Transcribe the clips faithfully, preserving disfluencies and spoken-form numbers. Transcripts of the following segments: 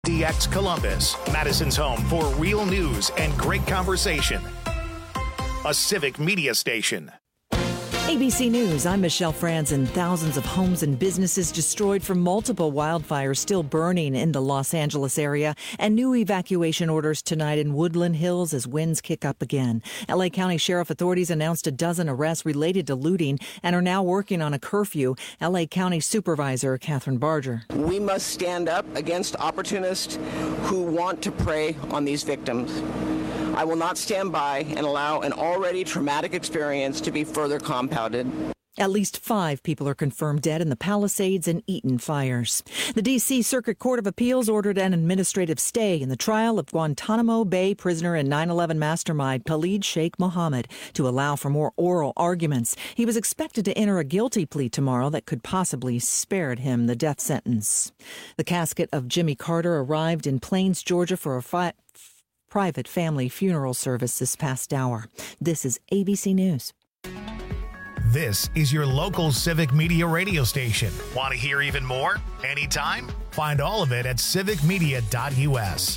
D X Columbus, Madison's home for real news and great conversation. A Civic Media station. A B C News, I'm Michelle Franzen. Thousands of homes and businesses destroyed from multiple wildfires still burning in the Los Angeles area, and new evacuation orders tonight in Woodland Hills as winds kick up again. L A County Sheriff authorities announced a dozen arrests related to looting and are now working on a curfew. L A County Supervisor Catherine Barger. We must stand up against opportunists who want to prey on these victims. I will not stand by and allow an already traumatic experience to be further compounded. At least five people are confirmed dead in the Palisades and Eaton fires. The D C Circuit Court of Appeals ordered an administrative stay in the trial of Guantanamo Bay prisoner and nine eleven mastermind Khalid Sheikh Mohammed to allow for more oral arguments. He was expected to enter a guilty plea tomorrow that could possibly spare him the death sentence. The casket of Jimmy Carter arrived in Plains, Georgia for a fi- private family funeral service this past hour. This is A B C News. This is your local Civic Media radio station. Want to hear even more? Anytime? Find all of it at civic media dot u s.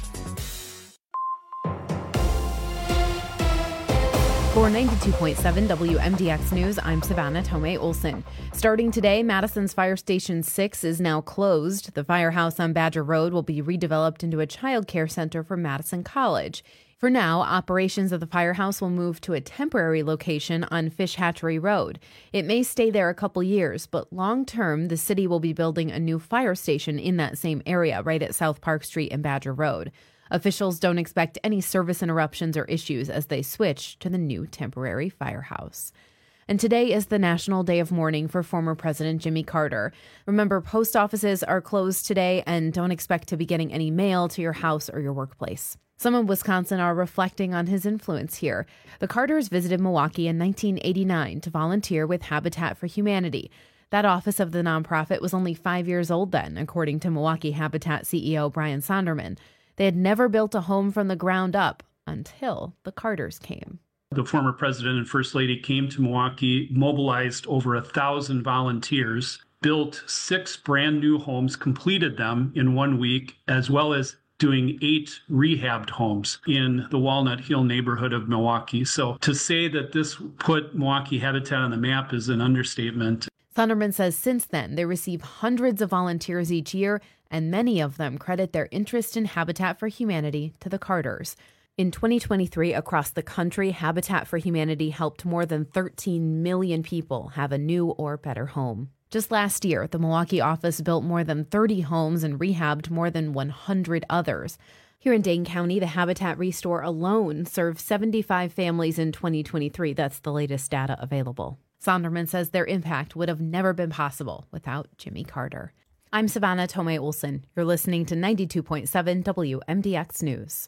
For ninety-two point seven W M D X News, I'm Savannah Tomei Olson. Starting today, Madison's Fire Station six is now closed. The firehouse on Badger Road will be redeveloped into a child care center for Madison College. For now, operations of the firehouse will move to a temporary location on Fish Hatchery Road. It may stay there a couple years, but long-term, the city will be building a new fire station in that same area, right at South Park Street and Badger Road. Officials don't expect any service interruptions or issues as they switch to the new temporary firehouse. And today is the National Day of Mourning for former President Jimmy Carter. Remember, post offices are closed today, and don't expect to be getting any mail to your house or your workplace. Some in Wisconsin are reflecting on his influence here. The Carters visited Milwaukee in nineteen eighty-nine to volunteer with Habitat for Humanity. That office of the nonprofit was only five years old then, according to Milwaukee Habitat C E O Brian Sonderman. They had never built a home from the ground up until the Carters came. The former president and first lady came to Milwaukee, mobilized over a thousand volunteers, built six brand new homes, completed them in one week, as well as doing eight rehabbed homes in the Walnut Hill neighborhood of Milwaukee. So to say that this put Milwaukee Habitat on the map is an understatement. Sonderman says since then, they receive hundreds of volunteers each year, and many of them credit their interest in Habitat for Humanity to the Carters. In twenty twenty-three, across the country, Habitat for Humanity helped more than thirteen million people have a new or better home. Just last year, the Milwaukee office built more than thirty homes and rehabbed more than one hundred others. Here in Dane County, the Habitat Restore alone served seventy-five families in twenty twenty-three. That's the latest data available. Sonderman says their impact would have never been possible without Jimmy Carter. I'm Savannah Tomei Olson. You're listening to ninety-two point seven W M D X News.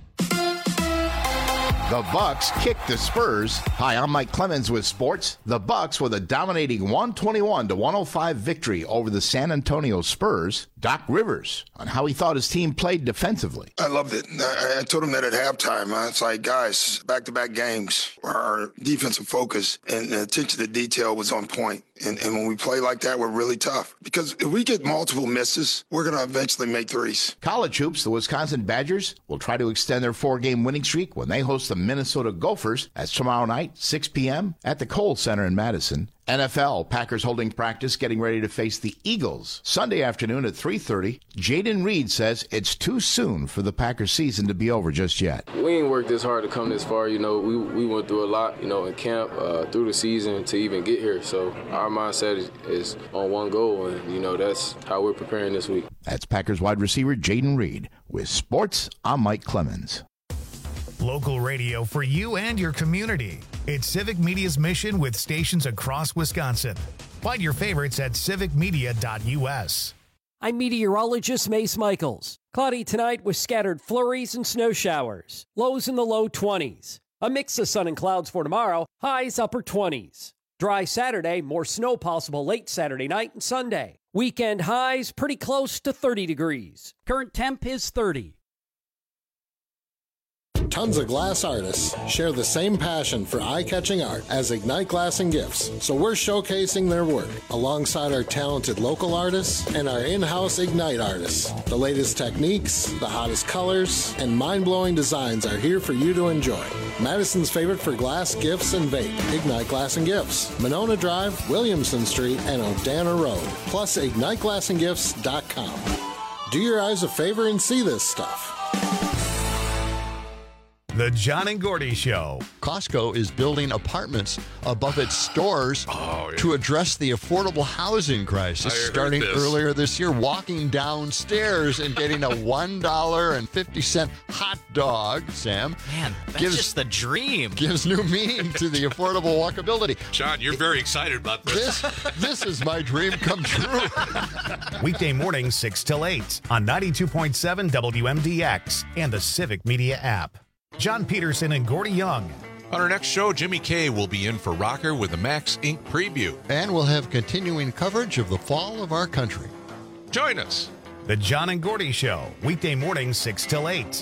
The Bucks kick the Spurs. Hi, I'm Mike Clemens with sports. The Bucks with a dominating one twenty-one to one oh five victory over the San Antonio Spurs. Doc Rivers on how he thought his team played defensively. I loved it. I, I told him that at halftime. Huh? It's like, guys, back-to-back games, our defensive focus and attention to detail was on point. And, and when we play like that, we're really tough. Because if we get multiple misses, we're going to eventually make threes. College hoops, the Wisconsin Badgers will try to extend their four-game winning streak when they host the Minnesota Gophers. That's tomorrow night, six p.m. at the Kohl Center in Madison. N F L, Packers holding practice, getting ready to face the Eagles. Sunday afternoon at three thirty, Jaden Reed says it's too soon for the Packers season to be over just yet. We ain't worked this hard to come this far. You know, we we went through a lot, you know, in camp, uh, through the season to even get here. So our mindset is, is on one goal, and, you know, that's how we're preparing this week. That's Packers wide receiver Jaden Reed. With sports, I'm Mike Clemens. Local radio for you and your community. It's Civic Media's mission with stations across Wisconsin. Find your favorites at civic media dot u s. I'm meteorologist Mace Michaels. Cloudy tonight with scattered flurries and snow showers. Lows in the low twenties. A mix of sun and clouds for tomorrow. Highs upper twenties. Dry Saturday, more snow possible late Saturday night and Sunday. Weekend highs pretty close to thirty degrees. Current temp is thirty. Tons of glass artists share the same passion for eye-catching art as Ignite Glass and Gifts, so we're showcasing their work alongside our talented local artists and our in-house Ignite artists. The latest techniques, the hottest colors, and mind-blowing designs are here for you to enjoy. Madison's favorite for glass, gifts, and vape, Ignite Glass and Gifts. Monona Drive, Williamson Street, and Odana Road. Plus, ignite glass and gifts dot com. Do your eyes a favor and see this stuff. The John and Gordy Show. Costco is building apartments above its stores oh, yeah. to address the affordable housing crisis. Starting this. earlier this year, walking downstairs and getting a one dollar and fifty cent hot dog, Sam. Man, that's gives, just the dream. Gives new meaning to the affordable walkability. John, you're very excited about this. This, this is my dream come true. Weekday mornings, six till eight on ninety-two point seven W M D X and the Civic Media app. John Peterson and Gordy Young. On our next show, Jimmy Kay will be in for Rocker with the Max Incorporated preview. And we'll have continuing coverage of the fall of our country. Join us. The John and Gordy Show, weekday mornings, six till eight.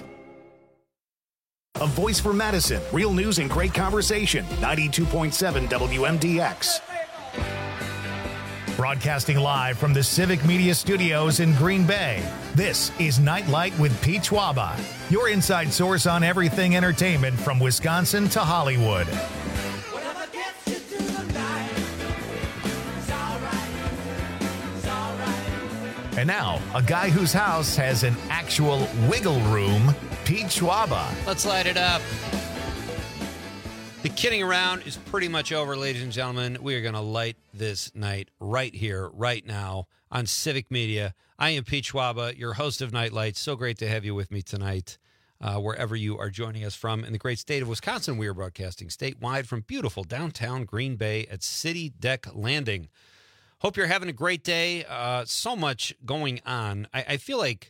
A voice for Madison, real news and great conversation, ninety-two point seven W M D X. Broadcasting live from the Civic Media Studios in Green Bay, this is Nightlight with Pete Schwaba, your inside source on everything entertainment from Wisconsin to Hollywood. And now, a guy whose house has an actual wiggle room, Pete Schwaba. Let's light it up. The kidding around is pretty much over, ladies and gentlemen. We are going to light this night right here, right now, on Civic Media. I am Pete Schwaba, your host of Nightlight. So great to have you with me tonight, uh, wherever you are joining us from in the great state of Wisconsin. We are broadcasting statewide from beautiful downtown Green Bay at City Deck Landing. Hope you're having a great day. Uh, so much going on. I, I feel like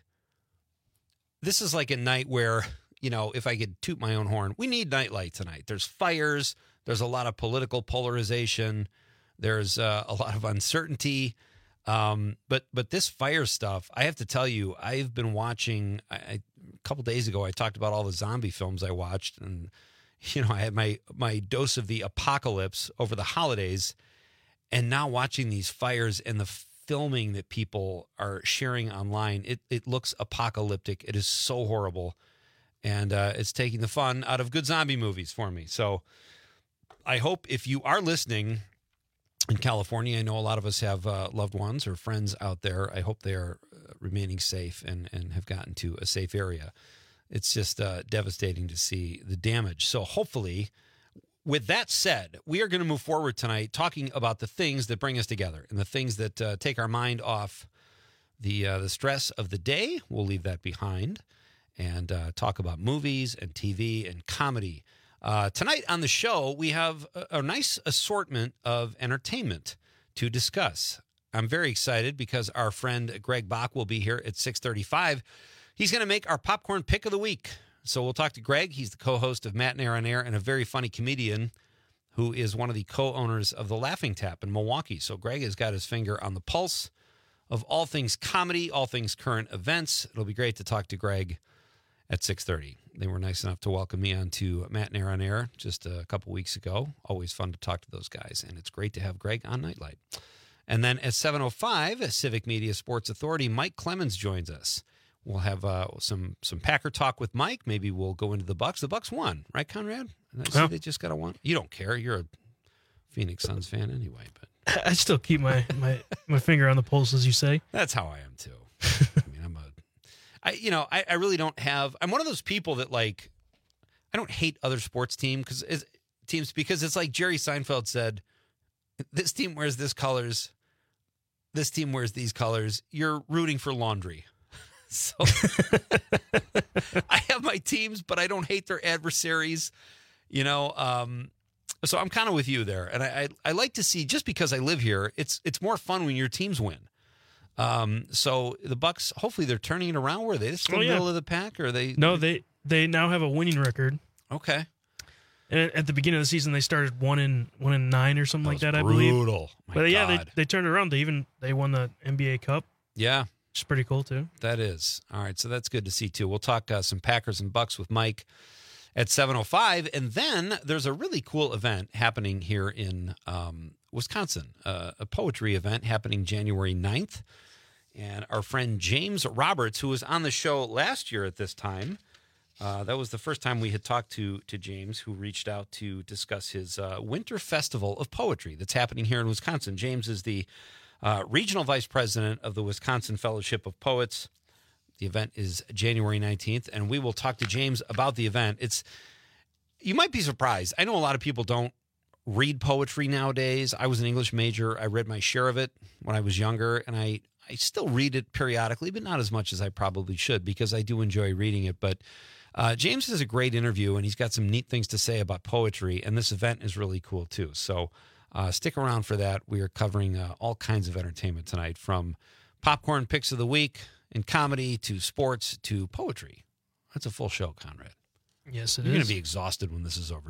this is like a night where, you know, if I could toot my own horn, we need Nightlight tonight. There's fires. There's a lot of political polarization. There's uh, a lot of uncertainty. Um, but but this fire stuff, I have to tell you, I've been watching. I, I, a couple days ago, I talked about all the zombie films I watched, and you know, I had my my dose of the apocalypse over the holidays, and now watching these fires and the filming that people are sharing online, it it looks apocalyptic. It is so horrible. And uh, it's taking the fun out of good zombie movies for me. So I hope if you are listening in California, I know a lot of us have uh, loved ones or friends out there. I hope they are remaining safe and, and have gotten to a safe area. It's just uh, devastating to see the damage. So hopefully, with that said, we are going to move forward tonight talking about the things that bring us together and the things that uh, take our mind off the uh, the stress of the day. We'll leave that behind. And uh, talk about movies and T V and comedy. Uh, tonight on the show, we have a, a nice assortment of entertainment to discuss. I'm very excited because our friend Greg Bach will be here at six thirty-five. He's going to make our popcorn pick of the week. So we'll talk to Greg. He's the co-host of Matinee on Air and a very funny comedian who is one of the co-owners of the Laughing Tap in Milwaukee. So Greg has got his finger on the pulse of all things comedy, all things current events. It'll be great to talk to Greg at six thirty. They were nice enough to welcome me on to Matinee on Air just a couple weeks ago. Always fun to talk to those guys, and it's great to have Greg on Nightlight. And then at seven oh five, Civic Media Sports Authority, Mike Clemens joins us. We'll have uh, some some Packer talk with Mike. Maybe we'll go into the Bucks. The Bucks won, right, Conrad? I see oh. They just got a one. You don't care. You're a Phoenix Suns fan anyway. But I still keep my, my, my finger on the pulse, as you say. That's how I am, too. I mean, I'm a I, you know, I, I really don't have. I'm one of those people that like. I don't hate other sports team because teams because it's like Jerry Seinfeld said, this team wears this colors, this team wears these colors. You're rooting for laundry. So I have my teams, but I don't hate their adversaries. You know, um, so I'm kind of with you there, and I, I I like to see just because I live here. It's it's more fun when your teams win. Um, so the Bucks, hopefully they're turning it around. Were they still oh, yeah. middle of the pack, or are they? No, they they now have a winning record. Okay. And at the beginning of the season, they started one in one in nine or something that like that. Brutal. I believe. Brutal. But yeah, they they turned it around. They even they won the N B A Cup. Yeah, it's pretty cool too. That is all right. So that's good to see too. We'll talk uh, some Packers and Bucks with Mike at seven oh five. And then there's a really cool event happening here in um, Wisconsin, uh, a poetry event happening January ninth. And our friend James Roberts, who was on the show last year at this time, uh, that was the first time we had talked to to James, who reached out to discuss his uh, Winter Festival of Poetry that's happening here in Wisconsin. James is the uh, regional vice president of the Wisconsin Fellowship of Poets. The event is January nineteenth, and we will talk to James about the event. It's you might be surprised. I know a lot of people don't read poetry nowadays. I was an English major. I read my share of it when I was younger, and I, I still read it periodically, but not as much as I probably should because I do enjoy reading it. But uh, James is a great interview, and he's got some neat things to say about poetry, and this event is really cool too. So uh, stick around for that. We are covering uh, all kinds of entertainment tonight, from popcorn picks of the week and comedy to sports to poetry. That's a full show, Conrad. Yes, it You're is. going to be exhausted when this is over.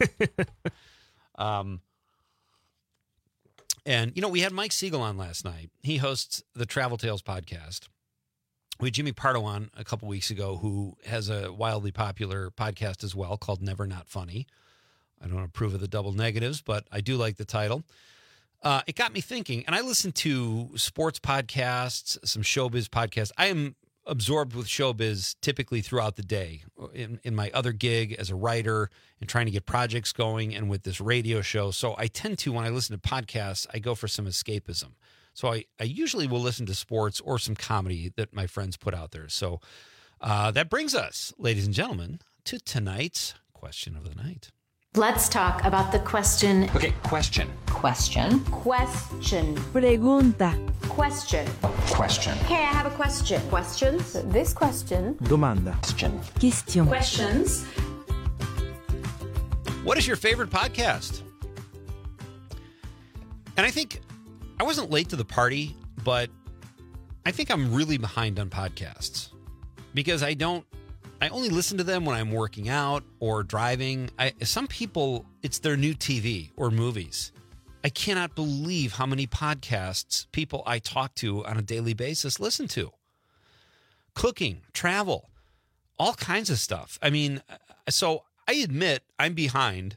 um, and, you know, we had Mike Siegel on last night. He hosts the Travel Tales podcast. We had Jimmy Pardo on a couple weeks ago, who has a wildly popular podcast as well called Never Not Funny. I don't approve of the double negatives, but I do like the title. Uh, it got me thinking, and I listen to sports podcasts, some showbiz podcasts. I am absorbed with showbiz typically throughout the day in, in my other gig as a writer and trying to get projects going, and with this radio show. So I tend to, when I listen to podcasts, I go for some escapism. So I, I usually will listen to sports or some comedy that my friends put out there. So uh, that brings us, ladies and gentlemen, to tonight's question of the night. Let's talk about the question. Okay, question. Question. Question. Pregunta. Question. Question. Hey, I have a question. Questions? This question. Domanda. Question. Question. Questions. What is your favorite podcast? And I think I wasn't late to the party, but I think I'm really behind on podcasts because I don't, I only listen to them when I'm working out or driving. I, some people, it's their new T V or movies. I cannot believe how many podcasts people I talk to on a daily basis listen to. Cooking, travel, all kinds of stuff. I mean, so I admit I'm behind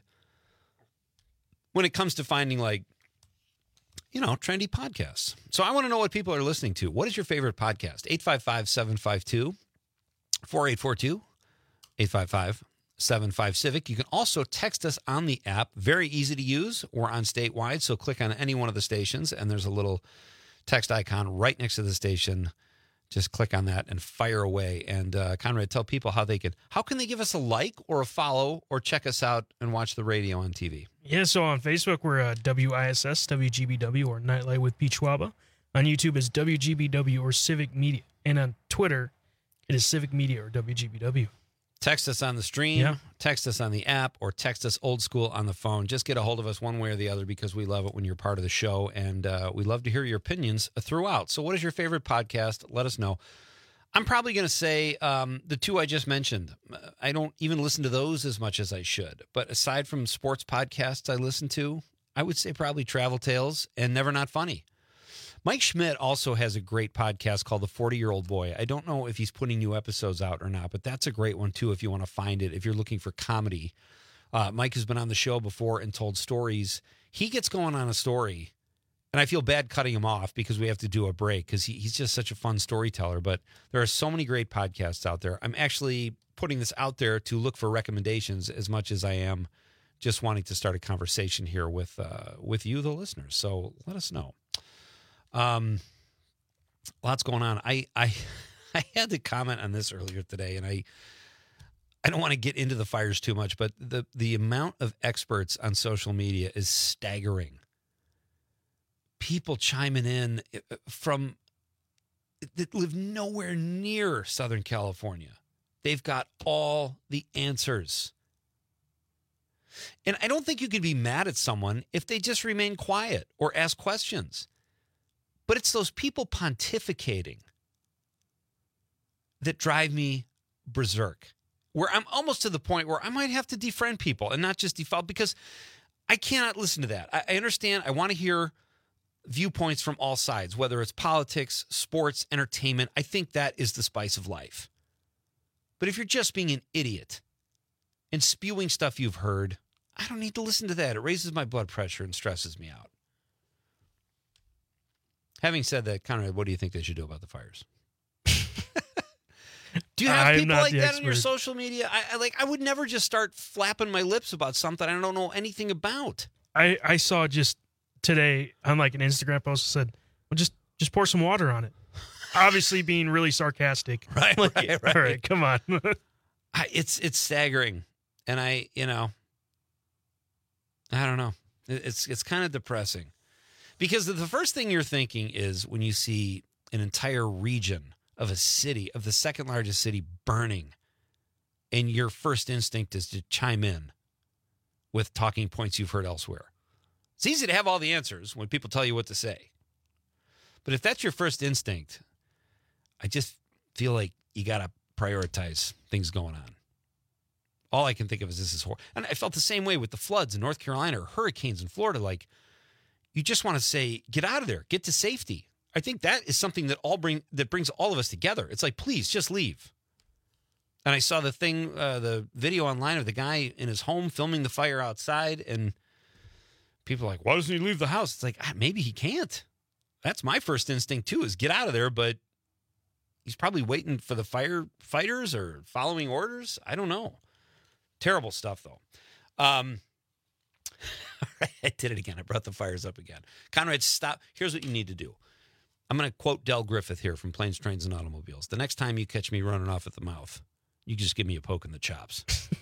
when it comes to finding, like, you know, trendy podcasts. So I want to know what people are listening to. What is your favorite podcast? eight five five, seven five two, four eight four two, eight five five, seven five Civic. You can also text us on the app. Very easy to use. We're on statewide, so click on any one of the stations, and there's a little text icon right next to the station. Just click on that and fire away. And uh, Conrad, tell people how they can, how can they give us a like or a follow or check us out and watch the radio on T V? Yeah, so on Facebook, we're uh, W I S S, W G B W, or Nightlight with Pete Schwaba. On YouTube is W G B W or Civic Media. And on Twitter, it is Civic Media or W G B W. Text us on the stream, yeah. Text us on the app, or text us old school on the phone. Just get a hold of us one way or the other because we love it when you're part of the show, and uh, we love to hear your opinions throughout. So what is your favorite podcast? Let us know. I'm probably going to say um, the two I just mentioned. I don't even listen to those as much as I should. But aside from sports podcasts I listen to, I would say probably Travel Tales and Never Not Funny. Mike Schmidt also has a great podcast called The forty-Year-Old Boy. I don't know if he's putting new episodes out or not, but that's a great one, too, if you want to find it, if you're looking for comedy. Uh, Mike has been on the show before and told stories. He gets going on a story, and I feel bad cutting him off because we have to do a break because he, he's just such a fun storyteller. But there are so many great podcasts out there. I'm actually putting this out there to look for recommendations as much as I am just wanting to start a conversation here with uh, with you, the listeners. So let us know. Um, lots going on. I, I, I had to comment on this earlier today, and I, I don't want to get into the fires too much, but the, the amount of experts on social media is staggering. People chiming in from that live nowhere near Southern California. They've got all the answers. And I don't think you can be mad at someone if they just remain quiet or ask questions. But it's those people pontificating that drive me berserk, where I'm almost to the point where I might have to defriend people and not just default, because I cannot listen to that. I, I understand. I want to hear viewpoints from all sides, whether it's politics, sports, entertainment. I think that is the spice of life. But if you're just being an idiot and spewing stuff you've heard. I don't need to listen to that. It raises my blood pressure and stresses me out. Having said that, Conrad, what do you think they should do about the fires? Do you have I'm people not like the that on your expert. social media? I, I like. I would never just start flapping my lips about something I don't know anything about. I, I saw just today on like an Instagram post that said, well, just just pour some water on it. Obviously being really sarcastic. Right, Like, right, right. All right, come on. I, it's it's staggering, and I you know, I don't know. It, it's it's kind of depressing, because the first thing you're thinking is when you see an entire region of a city, of the second largest city, burning, and your first instinct is to chime in with talking points you've heard elsewhere. It's easy to have all the answers when people tell you what to say. But if that's your first instinct, I just feel like you got to prioritize things going on. All I can think of is this is horrible. And I felt the same way with the floods in North Carolina or hurricanes in Florida. Like, you just want to say, get out of there, get to safety. I think that is something that all bring that brings all of us together. It's like, please, just leave. And I saw the thing, uh, the video online of the guy in his home filming the fire outside, and people are like, why doesn't he leave the house? It's like, ah, maybe he can't. That's my first instinct, too, is get out of there, but he's probably waiting for the firefighters or following orders. I don't know. Terrible stuff, though. Um, I did it again. I brought the fires up again. Conrad, stop. Here's what you need to do. I'm going to quote Del Griffith here from Planes, Trains, and Automobiles. The next time you catch me running off at the mouth, you just give me a poke in the chops.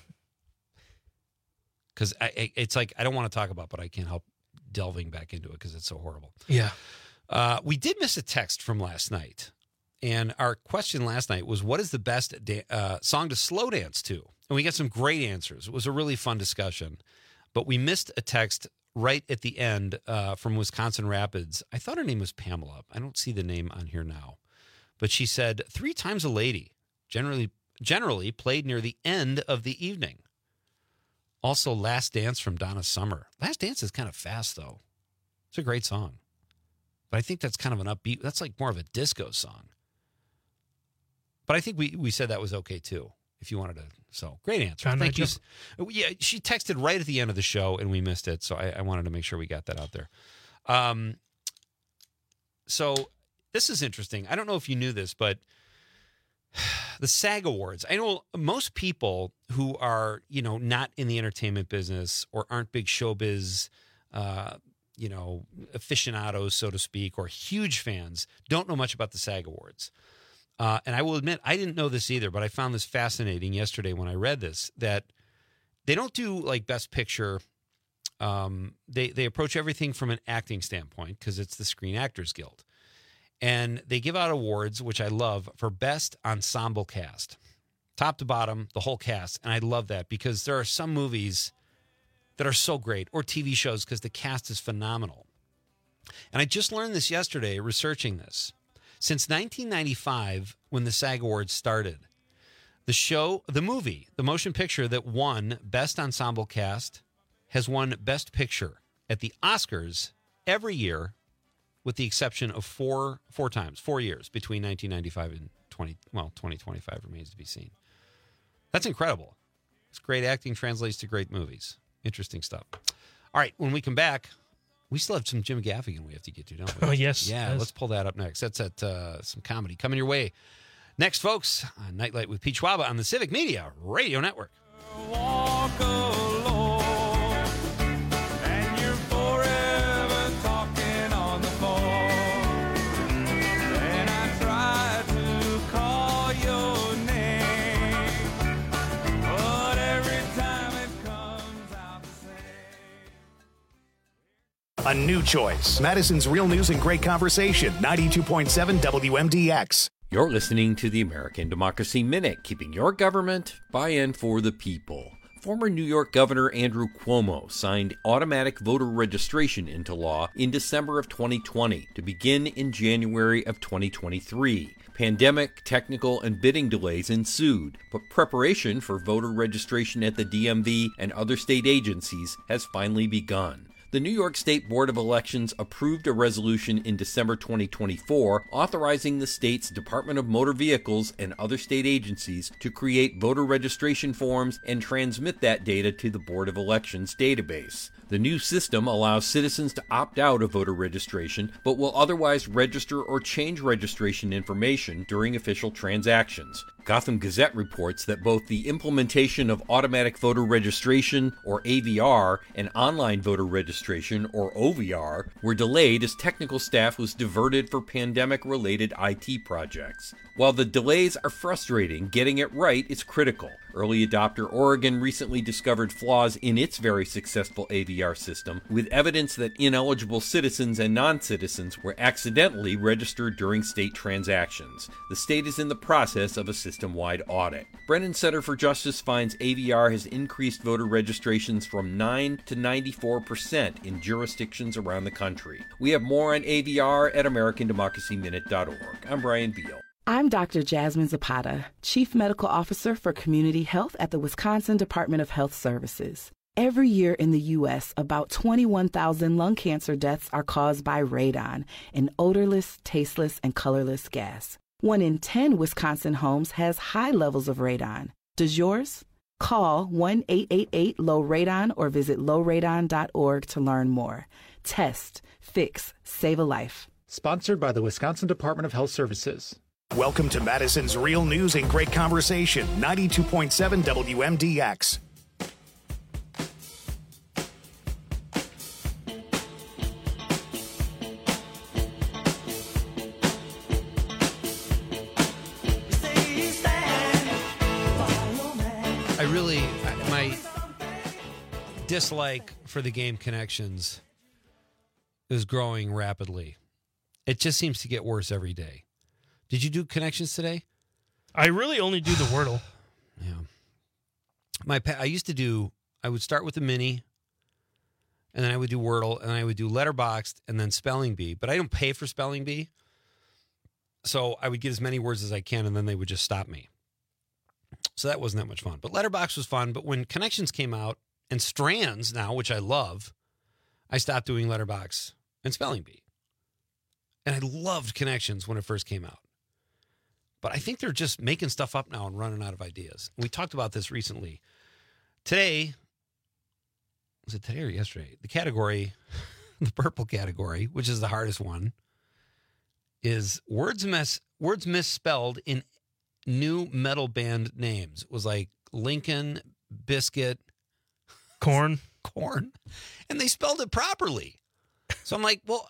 Because it's like, I don't want to talk about, but I can't help delving back into it because it's so horrible. Yeah. Uh, we did miss a text from last night. And our question last night was, what is the best da- uh, song to slow dance to? And we got some great answers. It was a really fun discussion. But we missed a text right at the end uh, from Wisconsin Rapids. I thought her name was Pamela. I don't see the name on here now. But she said, Three Times a Lady, generally generally played near the end of the evening. Also, Last Dance from Donna Summer. Last Dance is kind of fast, though. It's a great song. But I think that's kind of an upbeat, that's like more of a disco song. But I think we, we said that was okay, too, if you wanted to. So, great answer. John Thank you. Nigel. Yeah, she texted right at the end of the show, and we missed it. So, I, I wanted to make sure we got that out there. Um, so, this is interesting. I don't know if you knew this, but the SAG Awards. I know most people who are, you know, not in the entertainment business or aren't big showbiz, uh, you know, aficionados, so to speak, or huge fans, don't know much about the SAG Awards. Uh, and I will admit, I didn't know this either, but I found this fascinating yesterday when I read this, that they don't do like Best Picture. Um, they, they approach everything from an acting standpoint because it's the Screen Actors Guild. And they give out awards, which I love, for Best Ensemble Cast. Top to bottom, the whole cast. And I love that because there are some movies that are so great, or T V shows, because the cast is phenomenal. And I just learned this yesterday researching this. Since nineteen ninety-five, when the SAG Awards started, the show, the movie, the motion picture that won Best Ensemble Cast has won Best Picture at the Oscars every year, with the exception of four four times, four years between nineteen ninety-five and twenty. Well, twenty twenty-five remains to be seen. That's incredible. It's great acting translates to great movies. Interesting stuff. All right, when we come back, we still have some Jim Gaffigan we have to get to, don't we? Oh, yes. Yeah, yes. let's pull that up next. That's at uh, some comedy coming your way next, folks. On Nightlight with Pete Schwaba on the Civic Media Radio Network. Walk alone, and you're forever talking on the phone. And I try to call your name, but every time it comes out the same. A new choice. Madison's Real News and Great Conversation. ninety-two point seven W M D X. You're listening to the American Democracy Minute, keeping your government by and for the people. Former New York Governor Andrew Cuomo signed automatic voter registration into law in December of twenty twenty to begin in January of twenty twenty-three. Pandemic, technical, and bidding delays ensued, but preparation for voter registration at the D M V and other state agencies has finally begun. The New York State Board of Elections approved a resolution in December twenty twenty-four authorizing the state's Department of Motor Vehicles and other state agencies to create voter registration forms and transmit that data to the Board of Elections database. The new system allows citizens to opt out of voter registration, but will otherwise register or change registration information during official transactions. Gotham Gazette reports that both the implementation of automatic voter registration, or A V R, and online voter registration, or O V R, were delayed as technical staff was diverted for pandemic-related I T projects. While the delays are frustrating, getting it right is critical. Early adopter Oregon recently discovered flaws in its very successful A V R system, with evidence that ineligible citizens and non-citizens were accidentally registered during state transactions. The state is in the process of a system-wide audit. Brennan Center for Justice finds A V R has increased voter registrations from nine to ninety-four percent in jurisdictions around the country. We have more on A V R at American Democracy Minute dot org. I'm Brian Beal. I'm Doctor Jasmine Zapata, Chief Medical Officer for Community Health at the Wisconsin Department of Health Services. Every year in the U S, about twenty-one thousand lung cancer deaths are caused by radon, an odorless, tasteless, and colorless gas. One in ten Wisconsin homes has high levels of radon. Does yours? Call one eight eight eight low radon or visit low radon dot org to learn more. Test, fix, save a life. Sponsored by the Wisconsin Department of Health Services. Welcome to Madison's Real News and Great Conversation, ninety-two point seven W M D X. I really, my dislike for the game Connections is growing rapidly. It just seems to get worse every day. Did you do Connections today? I really only do the Wordle. Yeah. My pa- I used to do, I would start with the Mini, and then I would do Wordle, and I would do Letterboxd, and then Spelling Bee. But I don't pay for Spelling Bee, so I would get as many words as I can, and then they would just stop me. So that wasn't that much fun. But Letterboxd was fun. But when Connections came out, and Strands now, which I love, I stopped doing Letterboxd and Spelling Bee. And I loved Connections when it first came out. But I think they're just making stuff up now and running out of ideas. We talked about this recently. Today, was it today or yesterday? The category, the purple category, which is the hardest one, is words mis- words misspelled in new metal band names. It was like Lincoln, Biscuit, Corn. Corn. And they spelled it properly. So I'm like, well,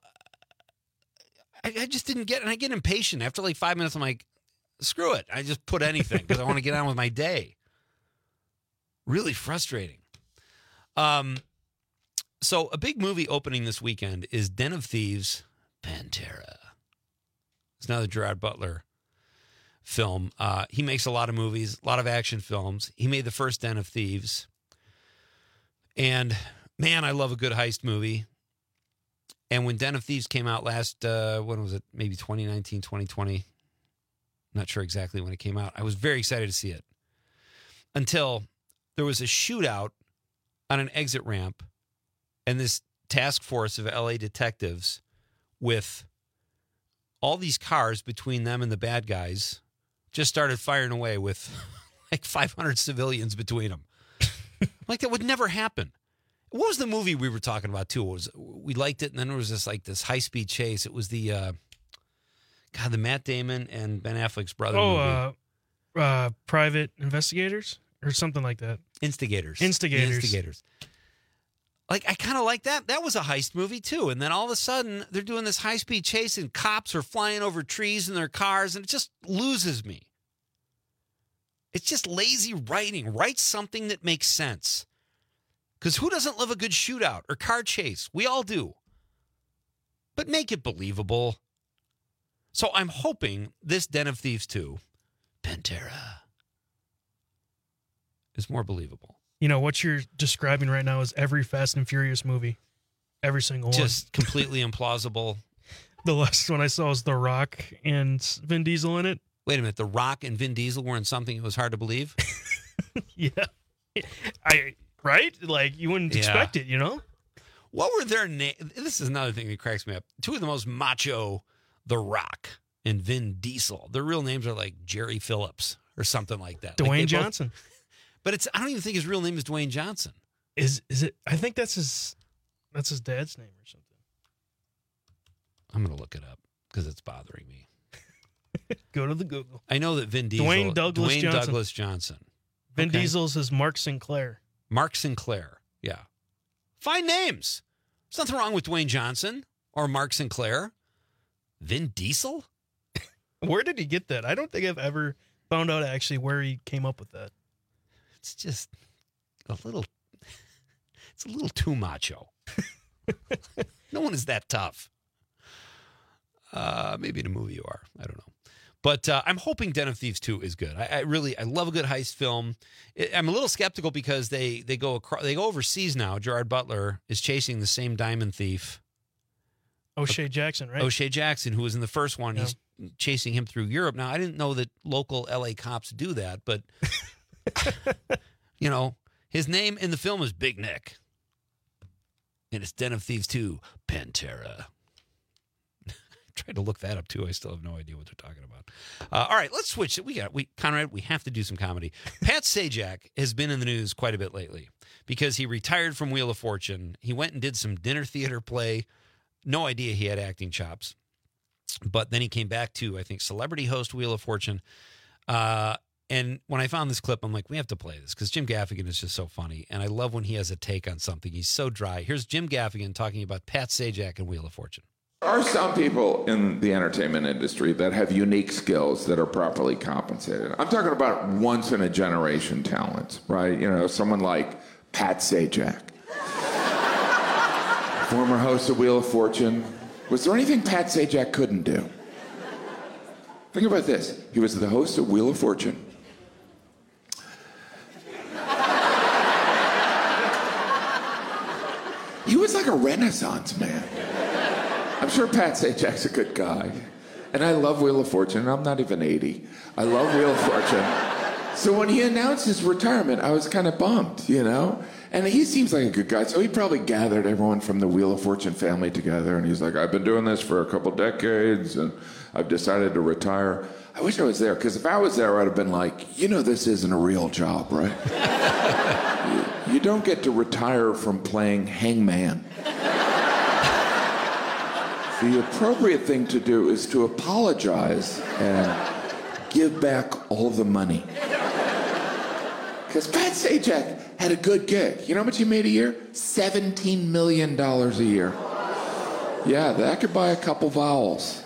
I, I just didn't get it. And I get impatient. After like five minutes, I'm like, screw it. I just put anything because I want to get on with my day. Really frustrating. Um, so a big movie opening this weekend is Den of Thieves, Pantera. It's another Gerard Butler film. Uh, he makes a lot of movies, a lot of action films. He made the first Den of Thieves. And man, I love a good heist movie. And when Den of Thieves came out last, uh, when was it? Maybe twenty nineteen, twenty twenty. Not sure exactly when it came out. I was very excited to see it. Until there was a shootout on an exit ramp, and this task force of L A detectives with all these cars between them and the bad guys just started firing away with like five hundred civilians between them. Like that would never happen. What was the movie we were talking about too? It was we liked it, and then there was this like this high speed chase. It was the uh, God, the Matt Damon and Ben Affleck's brother. Oh, movie. uh, uh, Private Investigators or something like that. Instigators. Instigators. The Instigators. Like I kind of like that. That was a heist movie too. And then all of a sudden they're doing this high speed chase, and cops are flying over trees in their cars, and it just loses me. It's just lazy writing. Write something that makes sense. Because who doesn't love a good shootout or car chase? We all do. But make it believable. So I'm hoping this Den of Thieves two, Pantera, is more believable. You know, what you're describing right now is every Fast and Furious movie. Every single one. Just completely implausible. The last one I saw was The Rock and Vin Diesel in it. Wait a minute. The Rock and Vin Diesel were in something that was hard to believe? Yeah. I right? Like, you wouldn't Yeah. expect it, you know? What were their names? This is another thing that cracks me up. Two of the most macho, The Rock and Vin Diesel. Their real names are like Jerry Phillips or something like that. Dwayne like both, Johnson. but it's I don't even think his real name is Dwayne Johnson. Is is it? I think that's his. That's his dad's name or something. I'm gonna look it up because it's bothering me. Go to the Google. I know that Vin Diesel. Dwayne Douglas Dwayne Johnson. Douglas Johnson. Vin Okay. Diesel's is Mark Sinclair. Mark Sinclair. Yeah. Fine names. There's nothing wrong with Dwayne Johnson or Mark Sinclair. Vin Diesel? Where did he get that? I don't think I've ever found out actually where he came up with that. It's just a little, it's a little too macho. No one is that tough. Uh, maybe in a movie you are. I don't know. But uh, I'm hoping Den of Thieves two is good. I, I really, I love a good heist film. It, I'm a little skeptical because they they go across, they go overseas now. Gerard Butler is chasing the same diamond thief, O'Shea Jackson, right? O'Shea Jackson, who was in the first one. Yeah. He's chasing him through Europe. Now, I didn't know that local L A cops do that, but you know, his name in the film is Big Nick, and it's Den of Thieves two, Pantera. Tried to look that up too. I still have no idea what they're talking about. Uh, all right, let's switch. We got we Conrad. We have to do some comedy. Pat Sajak has been in the news quite a bit lately because he retired from Wheel of Fortune. He went and did some dinner theater play. No idea he had acting chops, but then he came back to I think celebrity host Wheel of Fortune. Uh, and when I found this clip, I'm like, we have to play this because Jim Gaffigan is just so funny, and I love when he has a take on something. He's so dry. Here's Jim Gaffigan talking about Pat Sajak and Wheel of Fortune. There are some people in the entertainment industry that have unique skills that are properly compensated. I'm talking about once-in-a-generation talents, right? You know, someone like Pat Sajak, former host of Wheel of Fortune. Was there anything Pat Sajak couldn't do? Think about this. He was the host of Wheel of Fortune. He was like a Renaissance man. I'm sure Pat Sajak's a good guy. And I love Wheel of Fortune, and I'm not even eighty. I love Wheel of Fortune. So when he announced his retirement, I was kind of bummed, you know? And he seems like a good guy, so he probably gathered everyone from the Wheel of Fortune family together, and he's like, I've been doing this for a couple decades, and I've decided to retire. I wish I was there, because if I was there, I'd have been like, you know this isn't a real job, right? you, you don't get to retire from playing hangman. The appropriate thing to do is to apologize and give back all the money. Because Pat Sajak had a good gig. You know how much he made a year? seventeen million dollars a year. Yeah, that could buy a couple vowels.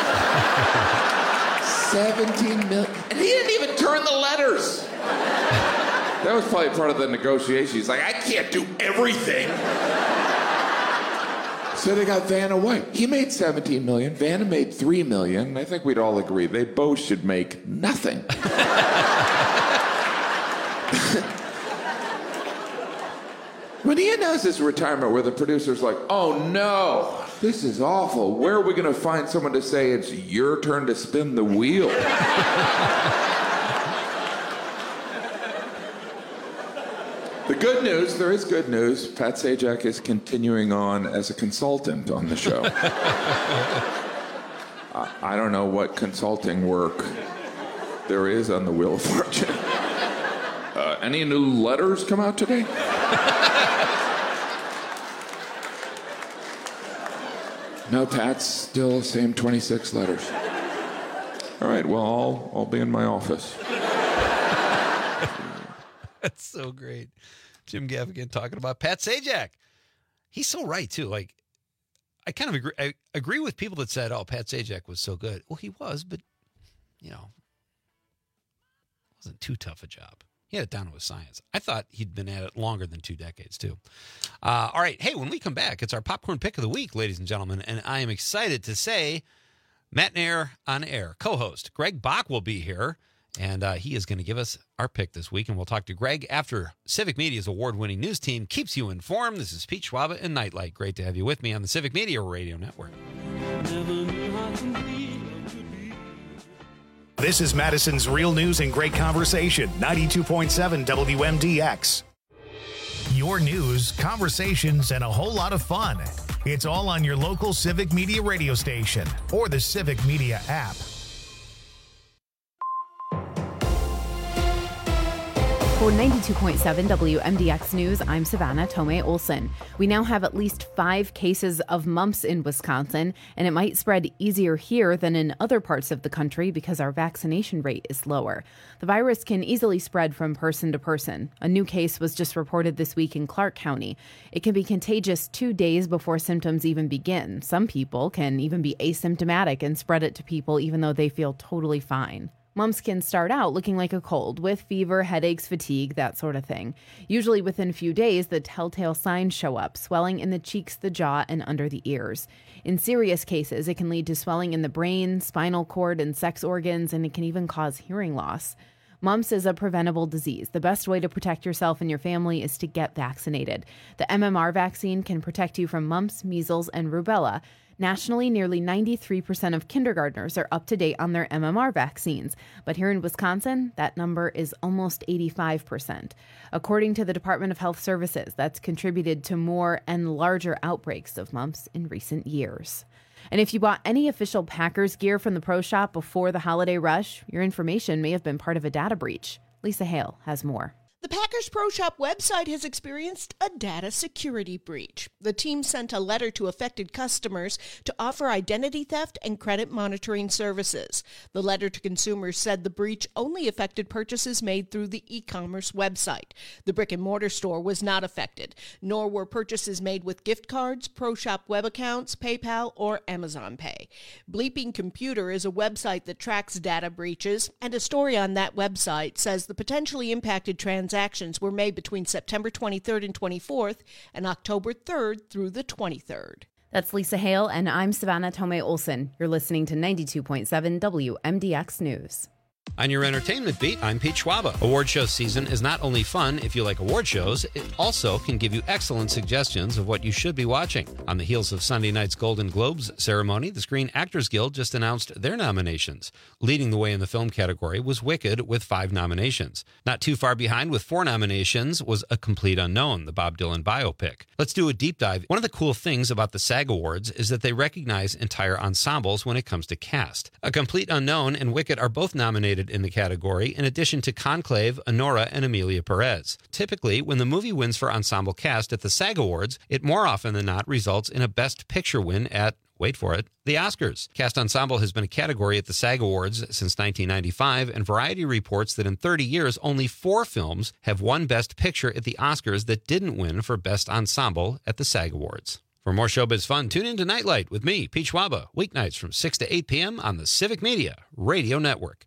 seventeen million dollars. And he didn't even turn the letters. That was probably part of the negotiation. He's like, I can't do everything. So they got Vanna White. He made seventeen million dollars. Vanna made three million dollars. I think we'd all agree they both should make nothing. When he announced his retirement, where the producer's like, oh no, this is awful. Where are we going to find someone to say it's your turn to spin the wheel? The good news, there is good news. Pat Sajak is continuing on as a consultant on the show. I, I don't know what consulting work there is on the Wheel of Fortune. Uh, any new letters come out today? No, Pat's still the same twenty-six letters. All right, well, I'll, I'll be in my office. That's so great. Jim Gaffigan talking about Pat Sajak. He's so right, too. Like, I kind of agree, I agree with people that said, oh, Pat Sajak was so good. Well, he was, but, you know, it wasn't too tough a job. He had it down to a science. I thought he'd been at it longer than two decades, too. Uh, all right. Hey, when we come back, it's our popcorn pick of the week, ladies and gentlemen. And I am excited to say Matt Nair on air. Co-host Greg Bach will be here. And uh, he is going to give us our pick this week. And we'll talk to Greg after Civic Media's award-winning news team keeps you informed. This is Pete Schwaba and Nightlight. Great to have you with me on the Civic Media Radio Network. This is Madison's Real News and Great Conversation, ninety-two point seven W M D X. your news, conversations, and a whole lot of fun. It's all on your local Civic Media radio station or the Civic Media app. For ninety-two point seven W M D X News, I'm Savannah Tomei Olson. We now have at least five cases of mumps in Wisconsin, and it might spread easier here than in other parts of the country because our vaccination rate is lower. The virus can easily spread from person to person. A new case was just reported this week in Clark County. It can be contagious two days before symptoms even begin. Some people can even be asymptomatic and spread it to people even though they feel totally fine. Mumps can start out looking like a cold, with fever, headaches, fatigue, that sort of thing. Usually within a few days, the telltale signs show up, swelling in the cheeks, the jaw, and under the ears. In serious cases, it can lead to swelling in the brain, spinal cord, and sex organs, and it can even cause hearing loss. Mumps is a preventable disease. The best way to protect yourself and your family is to get vaccinated. The M M R vaccine can protect you from mumps, measles, and rubella. Nationally, nearly ninety-three percent of kindergartners are up to date on their M M R vaccines. But here in Wisconsin, that number is almost eighty-five percent. According to the Department of Health Services, that's contributed to more and larger outbreaks of mumps in recent years. And if you bought any official Packers gear from the Pro Shop before the holiday rush, your information may have been part of a data breach. Lisa Hale has more. The Packers Pro Shop website has experienced a data security breach. The team sent a letter to affected customers to offer identity theft and credit monitoring services. The letter to consumers said the breach only affected purchases made through the e-commerce website. The brick-and-mortar store was not affected, nor were purchases made with gift cards, Pro Shop web accounts, PayPal, or Amazon Pay. Bleeping Computer is a website that tracks data breaches, and a story on that website says the potentially impacted transactions Transactions were made between September twenty-third and twenty-fourth and October third through the twenty-third. That's Lisa Hale, and I'm Savannah Tomei Olson. You're listening to ninety-two point seven W M D X News. On your entertainment beat, I'm Pete Schwaba. Award show season is not only fun if you like award shows, it also can give you excellent suggestions of what you should be watching. On the heels of Sunday night's Golden Globes ceremony, the Screen Actors Guild just announced their nominations. Leading the way in the film category was Wicked with five nominations. Not too far behind with four nominations was A Complete Unknown, the Bob Dylan biopic. Let's do a deep dive. One of the cool things about the SAG Awards is that they recognize entire ensembles when it comes to cast. A Complete Unknown and Wicked are both nominated in the category, in addition to Conclave, Honora, and Emilia Perez. Typically, when the movie wins for ensemble cast at the SAG Awards, it more often than not results in a Best Picture win at, wait for it, the Oscars. Cast Ensemble has been a category at the SAG Awards since nineteen ninety-five, and Variety reports that in thirty years, only four films have won Best Picture at the Oscars that didn't win for Best Ensemble at the SAG Awards. For more showbiz fun, tune in to Nightlight with me, Pete Schwaba, weeknights from six to eight p.m. on the Civic Media Radio Network.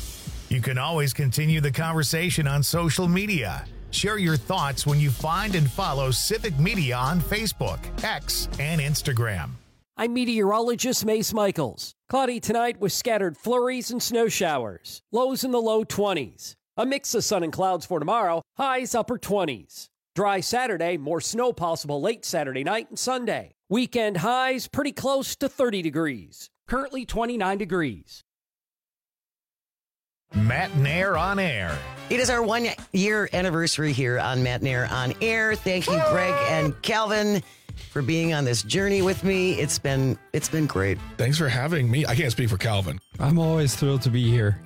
You can always continue the conversation on social media. Share your thoughts when you find and follow Civic Media on Facebook, X, and Instagram. I'm meteorologist Mace Michaels. Cloudy tonight with scattered flurries and snow showers. Lows in the low twenties. A mix of sun and clouds for tomorrow. Highs upper twenties. Dry Saturday, more snow possible late Saturday night and Sunday. Weekend highs pretty close to thirty degrees. Currently twenty-nine degrees. Matt Nair on Air. It is our one-year anniversary here on Matt Nair on Air. Thank you, Greg and Calvin, for being on this journey with me. It's been it's been great. Thanks for having me. I can't speak for Calvin. I'm always thrilled to be here.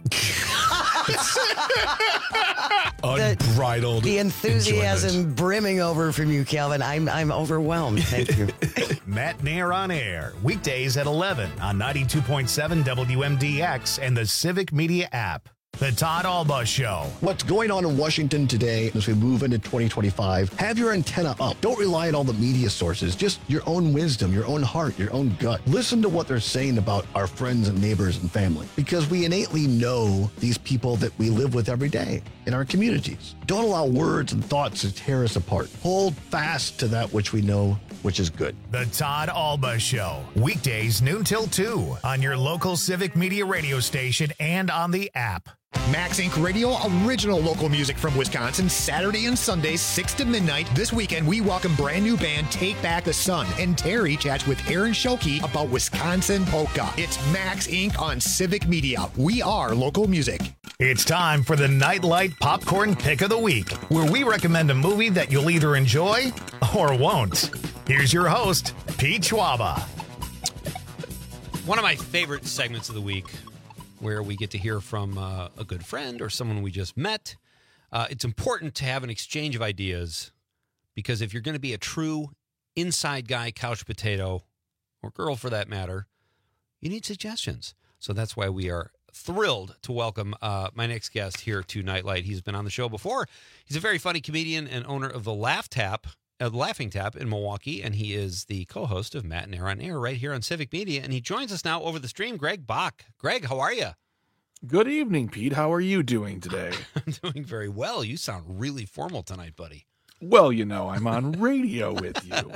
Unbridled The, the enthusiasm enjoyment. brimming over from you, Calvin. I'm I'm overwhelmed. Thank you. Matt Nair on Air, weekdays at eleven on ninety-two point seven W M D X and the Civic Media app. The Todd Alba Show. What's going on in Washington today as we move into twenty twenty-five? Have your antenna up. Don't rely on all the media sources. Just your own wisdom, your own heart, your own gut. Listen to what they're saying about our friends and neighbors and family, because we innately know these people that we live with every day in our communities. Don't allow words and thoughts to tear us apart. Hold fast to that which we know, which is good. The Todd Alba Show, weekdays noon till two on your local Civic Media radio station and on the app. Max Incorporated. Radio, original local music from Wisconsin, Saturday and Sunday, six to midnight. This weekend, we welcome brand new band Take Back the Sun, and Terry chats with Aaron Schokey about Wisconsin polka. It's Max Incorporated on Civic Media. We are local music. It's time for the Nightlight Popcorn Pick of the Week, where we recommend a movie that you'll either enjoy or won't. Here's your host, Pete Schwaba. One of my favorite segments of the week, where we get to hear from uh, a good friend or someone we just met. Uh, it's important to have an exchange of ideas, because if you're going to be a true inside guy, couch potato, or girl for that matter, you need suggestions. So that's why we are thrilled to welcome uh, my next guest here to Nightlight. He's been on the show before. He's a very funny comedian and owner of the Laugh Tap, uh, the Laughing Tap in Milwaukee, and he is the co-host of Matt and Air on Air right here on Civic Media. And he joins us now over the stream, Greg Bach. Greg, how are you? Good evening, Pete. How are you doing today? I'm doing very well. You sound really formal tonight, buddy. Well, you know, I'm on radio with you.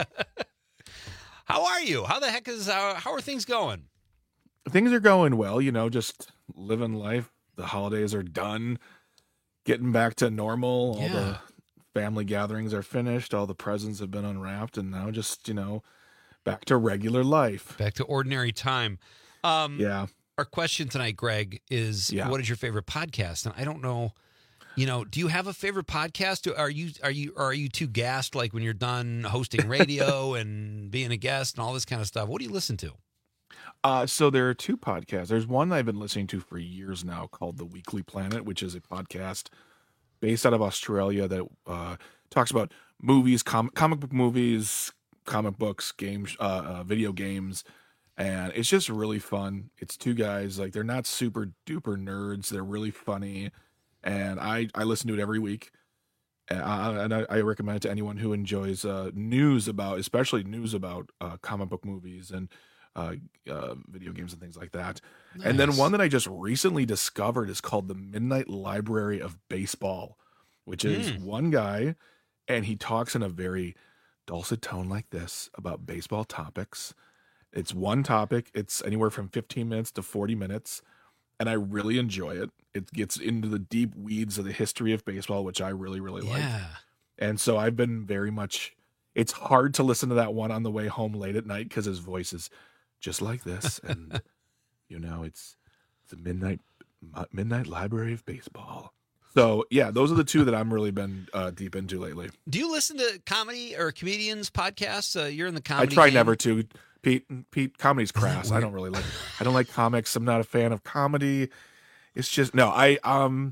How are you? How the heck is, uh, how are things going? Things are going well, you know, just living life. The holidays are done, getting back to normal. All Yeah. the family gatherings are finished. All the presents have been unwrapped, and now just, you know, back to regular life. Back to ordinary time. Um, yeah. Our question tonight, Greg, is Yeah. what is your favorite podcast? And I don't know, you know, do you have a favorite podcast? Are you are you or are you too gassed like when you're done hosting radio and being a guest and all this kind of stuff? What do you listen to? Uh, so there are two podcasts. There's one I've been listening to for years now called The Weekly Planet, which is a podcast based out of Australia that uh, talks about movies, com- comic book movies, comic books, games, uh, uh, video games, and it's just really fun. It's two guys, like they're not super duper nerds. They're really funny, and I, I listen to it every week. And I, and I, I recommend it to anyone who enjoys uh, news about, especially news about uh, comic book movies and Uh, uh, video games and things like that. Nice. And then one that I just recently discovered is called the Midnight Library of Baseball, which is Mm. one guy, and he talks in a very dulcet tone like this about baseball topics. It's one topic. It's anywhere from fifteen minutes to forty minutes, and I really enjoy it. It gets into the deep weeds of the history of baseball, which I really, really like. Yeah. And so I've been very much, it's hard to listen to that one on the way home late at night because his voice is just like this, and you know, it's the midnight midnight library of baseball. So yeah, those are the two that I'm really been uh, deep into lately. Do you listen to comedy or comedians podcasts? Uh, you're in the I comedy. try game? never to. Pete, Pete, comedy's crass. I don't really like. I don't like comics. I'm not a fan of comedy. It's just no. I um,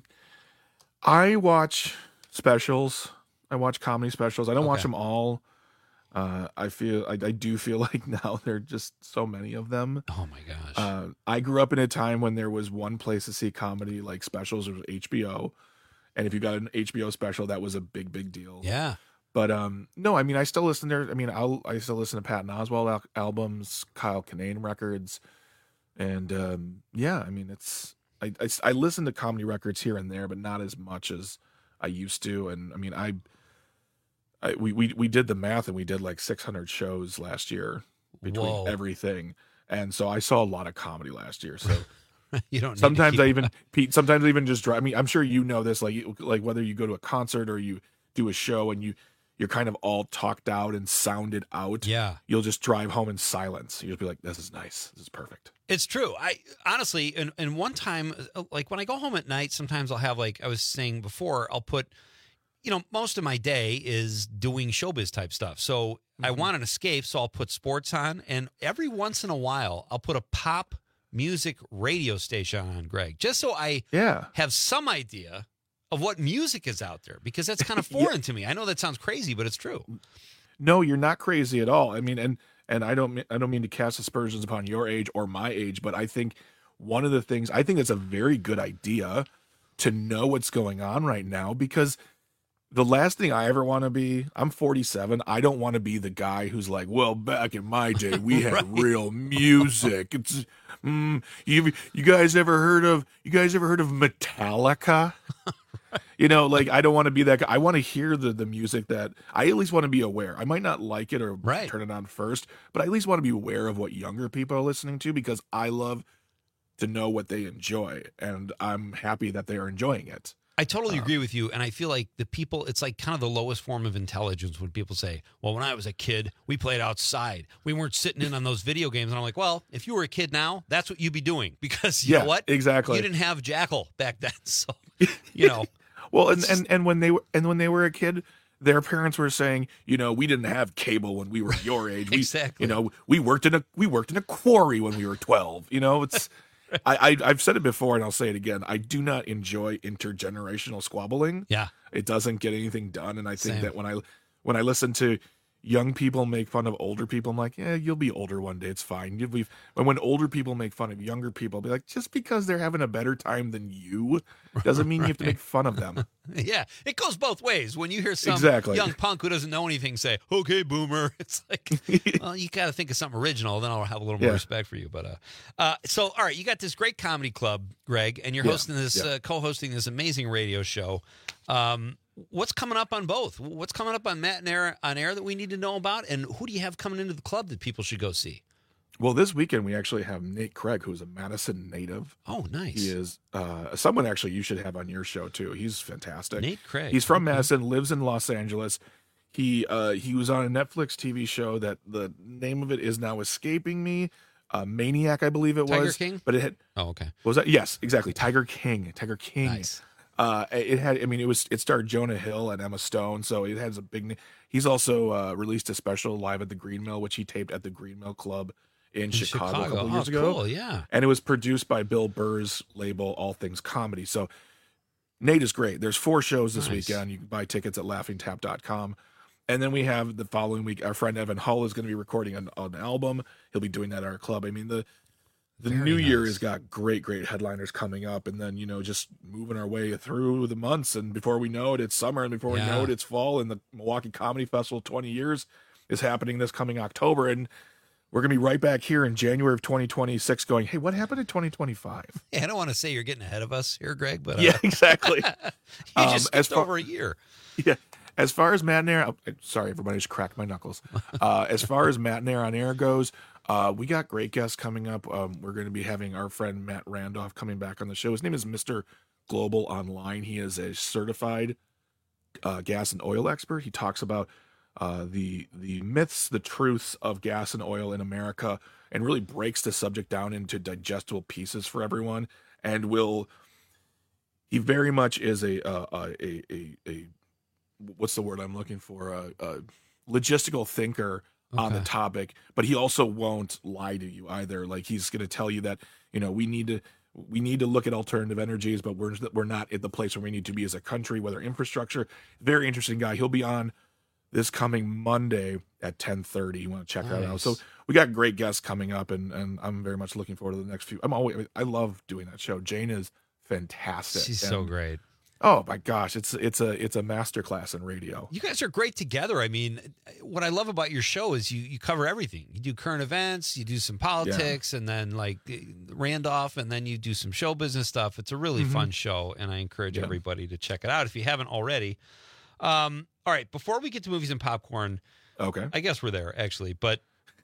I watch specials. I watch comedy specials. I don't watch Okay. them all. Uh, I feel I, I do feel like now there are just so many of them. Oh my gosh! Uh, I grew up in a time when there was one place to see comedy like specials. It was H B O, and if you got an H B O special, that was a big big deal. Yeah. But um, no, I mean I still listen to. I mean I'll, I still listen to Patton Oswalt al- albums, Kyle Kinane records, and um, yeah, I mean it's I, I I listen to comedy records here and there, but not as much as I used to. And I mean I. I, we, we we did the math and we did like six hundred shows last year between Whoa. everything, and so I saw a lot of comedy last year. So You don't. need to sometimes keep I even up. Pete. Sometimes I even just drive. I mean, I'm sure you know this. Like you- like whether you go to a concert or you do a show and you you're kind of all talked out and sounded out. Yeah. You'll just drive home in silence. You'll just be like, "This is nice. This is perfect." It's true. I honestly, and, and one time, uh, like when I go home at night, sometimes I'll have, like I was saying before, I'll put, you know, most of my day is doing showbiz type stuff. So I want an escape, so I'll put sports on, and every once in a while, I'll put a pop music radio station on, Greg, just so I Yeah. have some idea of what music is out there, because that's kind of foreign to me. I know that sounds crazy, but it's true. No, you're not crazy at all. I mean, and and I don't I don't mean to cast aspersions upon your age or my age, but I think one of the things I think it's a very good idea to know what's going on right now, because the last thing I ever want to be, I'm forty-seven. I don't want to be the guy who's like, well, back in my day, we had Right. real music. It's, mm, you, you guys ever heard of, you guys ever heard of Metallica? You know, like, I don't want to be that guy. I want to hear the, the music that, I at least want to be aware. I might not like it or Right. turn it on first, but I at least want to be aware of what younger people are listening to, because I love to know what they enjoy, and I'm happy that they are enjoying it. I totally agree with you. And I feel like the people, it's like kind of the lowest form of intelligence when people say, well, when I was a kid, we played outside. We weren't sitting in on those video games. And I'm like, well, if you were a kid now, that's what you'd be doing. Because you Yeah, know what? exactly. You didn't have Jackal back then. So, you know. Well, and, and, and when they were and when they were a kid, their parents were saying, you know, we didn't have cable when we were your age. We, Exactly. You know, we worked in a we worked in a quarry when we were twelve. You know, it's I, I I've said it before and I'll say it again. I do not enjoy intergenerational squabbling. Yeah. It doesn't get anything done. And I think Same. that when I when I listen to young people make fun of older people, I'm like, yeah, you'll be older one day. It's fine. You'll be, and when older people make fun of younger people, I'll be like, just because they're having a better time than you doesn't mean you have to make fun of them. Yeah, it goes both ways. When you hear some Exactly. young punk who doesn't know anything say, okay, boomer, it's like, well, you got to think of something original, then I'll have a little more Yeah. respect for you. But uh, uh, so, all right, you got this great comedy club, Greg, and you're Yeah, hosting this, yeah. uh, co-hosting this amazing radio show. Um, what's coming up on both? What's coming up on Matt and Air on air that we need to know about? And who do you have coming into the club that people should go see? Well, this weekend we actually have Nate Craig, who's a Madison native. Oh, nice. He is uh, someone actually you should have on your show too. He's fantastic. Nate Craig. He's from Okay. Madison, lives in Los Angeles. He uh, he was on a Netflix T V show that the name of it is now escaping me. Uh, Maniac, I believe it Tiger was. King? But it had. Oh, okay. What was that? Yes, exactly. Tiger King. Tiger King. Nice. Uh, it had. I mean, it was. It starred Jonah Hill and Emma Stone, so it has a big. na- He's also uh, released a special live at the Green Mill, which he taped at the Green Mill Club in, In Chicago, Chicago. a couple Oh, years ago. cool, yeah. And it was produced by Bill Burr's label, All Things Comedy. So Nate is great. There's four shows this Nice. weekend. You can buy tickets at laughing tap dot com. And then we have the following week, our friend Evan Hull is going to be recording an, an album. He'll be doing that at our club. I mean, the the Very new year nice. has got great, great headliners coming up. And then, you know, just moving our way through the months. And before we know it, it's summer. And before Yeah. we know it, it's fall. And the Milwaukee Comedy Festival twenty years is happening this coming October. And we're going to be right back here in January of twenty twenty-six going, hey, what happened in twenty twenty-five? Yeah, I don't want to say you're getting ahead of us here, Greg, but uh, Yeah, exactly. you Um, just as skipped far- over a year. Yeah. As far as Matt and Air, oh, sorry, everybody just cracked my knuckles. Uh, as far as Matt and Air on air goes, uh, we got great guests coming up. Um, we're going to be having our friend Matt Randolph coming back on the show. His name is Mister Global Online. He is a certified uh, gas and oil expert. He talks about uh, the the myths, the truths of gas and oil in America, and really breaks the subject down into digestible pieces for everyone. And will he very much is a uh, a a a what's the word I'm looking for? A, a logistical thinker on the Okay. topic, but he also won't lie to you either. Like he's going to tell you that, you know, we need to, we need to look at alternative energies, but we're, we're not at the place where we need to be as a country, whether infrastructure. Very interesting guy. He'll be on this coming Monday at ten thirty. You want to check that out. Nice. So we got great guests coming up, and, and I'm very much looking forward to the next few. I'm always, I love doing that show. Jane is fantastic. She's so And- great. Oh my gosh, it's it's a it's a masterclass in radio. You guys are great together. I mean, what I love about your show is you you cover everything. You do current events, you do some politics, and then like Randolph, and then you do some show business stuff. It's a really Mhm. fun show, and I encourage Yeah. everybody to check it out if you haven't already. Um, all right, before we get to movies and popcorn, Okay. I guess we're there actually, but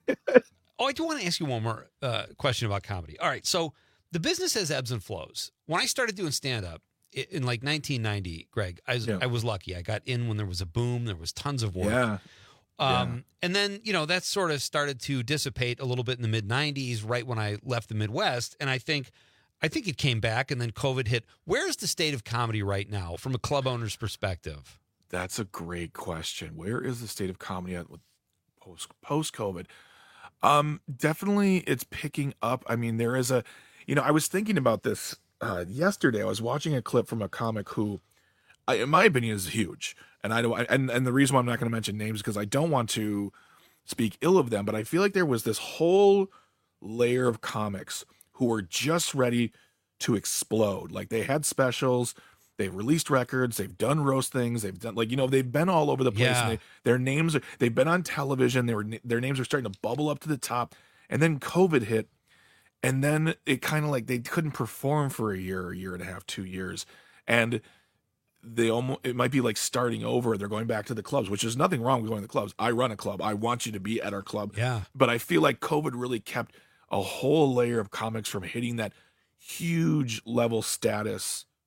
oh, I do want to ask you one more uh, question about comedy. All right, so the business has ebbs and flows. When I started doing stand up in like nineteen ninety, Greg, I was Yeah. I was lucky. I got in when there was a boom. There was tons of work. Yeah. Um, And then, you know, that sort of started to dissipate a little bit in the mid nineties, right when I left the Midwest. And I think I think it came back and then COVID hit. Where's the state of comedy right now from a club owner's perspective? That's a great question. Where is the state of comedy at with post post COVID? Um, definitely it's picking up. I mean, there is a, you know, I was thinking about this uh, yesterday. I was watching a clip from a comic who, I, in my opinion, is huge. And I don't, and and the reason why I'm not going to mention names is because I don't want to speak ill of them. But I feel like there was this whole layer of comics who were just ready to explode. Like they had specials. They've released records. They've done roast things. They've done like, you know, they've been all over the place. Yeah. And they, their names are, they've been on television. They were, their names are starting to bubble up to the top. And then COVID hit. And then it kind of like they couldn't perform for a year, a year and a half, two years. And they almost, it might be like starting over. They're going back to the clubs, which is nothing wrong with going to the clubs. I run a club. I want you to be at our club. Yeah. But I feel like COVID really kept a whole layer of comics from hitting that huge level status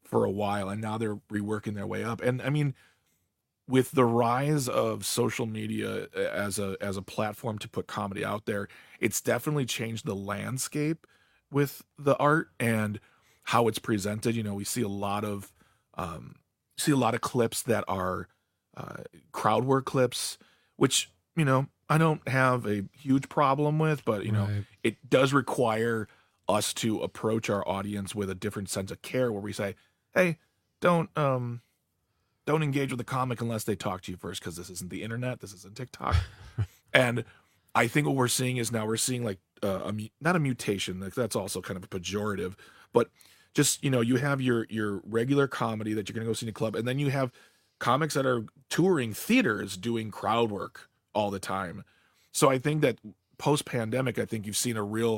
for a while, and now they're reworking their way up. And I mean, with the rise of social media as a as a platform to put comedy out there, it's definitely changed the landscape with the art and how it's presented. You know, we see a lot of um, see a lot of clips that are uh, crowd work clips, which, you know, I don't have a huge problem with, but, you know, Right. it does require us to approach our audience with a different sense of care, where we say, hey, don't um, don't engage with the comic unless they talk to you first, because this isn't the internet, this isn't TikTok. And I think what we're seeing is now we're seeing like uh, a mu- not a mutation, like that's also kind of a pejorative, but just, you know, you have your your regular comedy that you're going to go see in a club, and then you have comics that are touring theaters doing crowd work all the time. So I think that post-pandemic, I think you've seen a real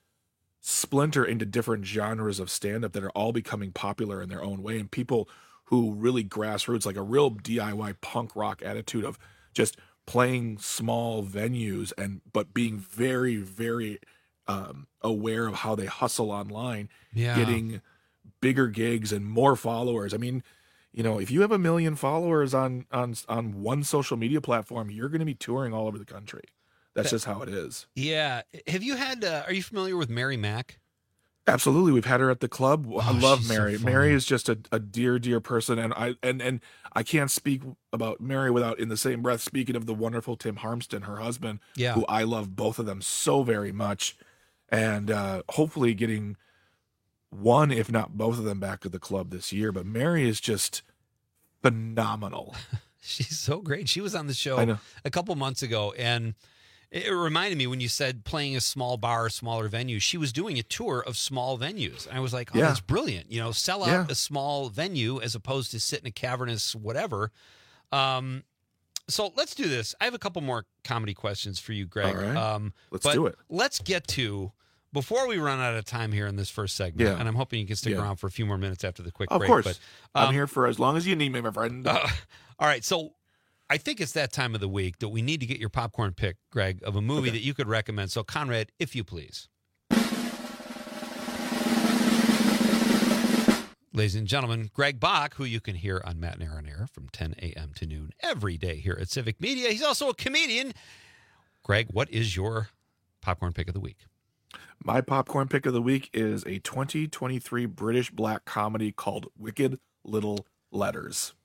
splinter into different genres of stand-up that are all becoming popular in their own way, and people who really grassroots, like a real D I Y punk rock attitude of just playing small venues and but being very, very um, aware of how they hustle online, Yeah. getting bigger gigs and more followers. I mean, you know, if you have a million followers on on on one social media platform, you're going to be touring all over the country. That's That- just how it is. Yeah. Have you had? Uh, are you familiar with Mary Mack? Absolutely, we've had her at the club. I Oh, love she's so Mary. funny. Mary is just a, a dear, dear person, and I and and I can't speak about Mary without, in the same breath, speaking of the wonderful Tim Harmston, her husband, Yeah. who I love both of them so very much, and uh, hopefully getting one, if not both of them, back to the club this year. But Mary is just phenomenal. She's so great. She was on the I show know. a couple months ago, and it reminded me when you said playing a small bar, smaller venue. She was doing a tour of small venues. And I was like, oh, Yeah. that's brilliant. You know, sell out Yeah. a small venue as opposed to sit in a cavernous whatever. Um, so let's do this. I have a couple more comedy questions for you, Greg. All right. Um, Let's but do it. Let's get to, before we run out of time here in this first segment, Yeah. and I'm hoping you can stick Yeah. around for a few more minutes after the quick Of break. course, But, I'm um, here for as long as you need me, my friend. uh, all right, so I think it's that time of the week that we need to get your popcorn pick, Greg, of a movie Okay. that you could recommend. So, Conrad, if you please. Ladies and gentlemen, Greg Bach, who you can hear on Matinee on Air from ten a.m. to noon every day here at Civic Media. He's also a comedian. Greg, what is your popcorn pick of the week? My popcorn pick of the week is a twenty twenty-three British black comedy called Wicked Little Letters.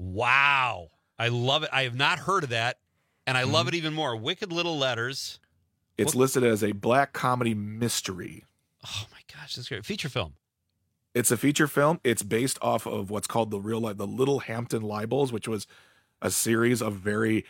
Wow. I love it. I have not heard of that, and I Mm-hmm. love it even more. Wicked Little Letters. It's What- listed as a black comedy mystery. Oh, my gosh. That's great. Feature film. It's a feature film. It's based off of what's called the real life, the Little Hampton Libels, which was a series of very,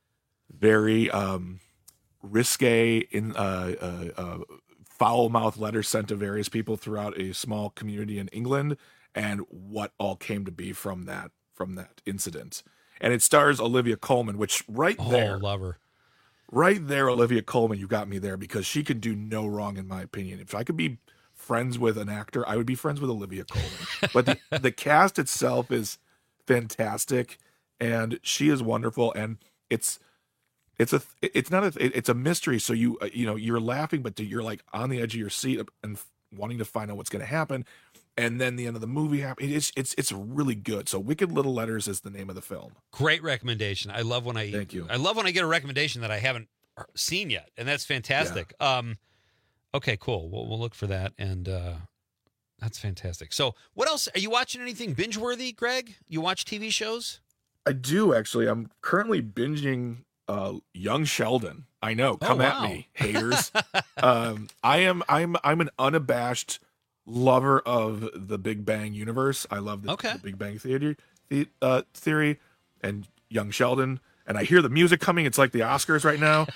very um, risque, in uh, uh, uh, foul-mouthed letters sent to various people throughout a small community in England, and what all came to be from that from that incident. And it stars Olivia Colman, which right Oh, there, love her. right there, Olivia Colman, you got me there, because she can do no wrong, in my opinion. If I could be friends with an actor, I would be friends with Olivia Colman. But the, the cast itself is fantastic, and she is wonderful, and it's it's a it's not a it's a mystery. So you uh, you know you're laughing, but you're like on the edge of your seat and wanting to find out what's going to happen. And then the end of the movie happens. It's it's it's really good. So Wicked Little Letters is the name of the film. Great recommendation. I love when I Thank you. I love when I get a recommendation that I haven't seen yet, and that's fantastic. Um, okay, cool. We'll we'll look for that, and uh, that's fantastic. So, what else are you watching? Anything binge worthy, Greg? You watch T V shows? I do actually. I'm currently binging uh, Young Sheldon. I know. Oh, Come wow. at me, haters. um, I am. I'm. I'm an unabashed lover of the Big Bang universe. I love the, Okay. the Big Bang Theory, the, uh, theory, and Young Sheldon. And I hear the music coming. It's like the Oscars right now.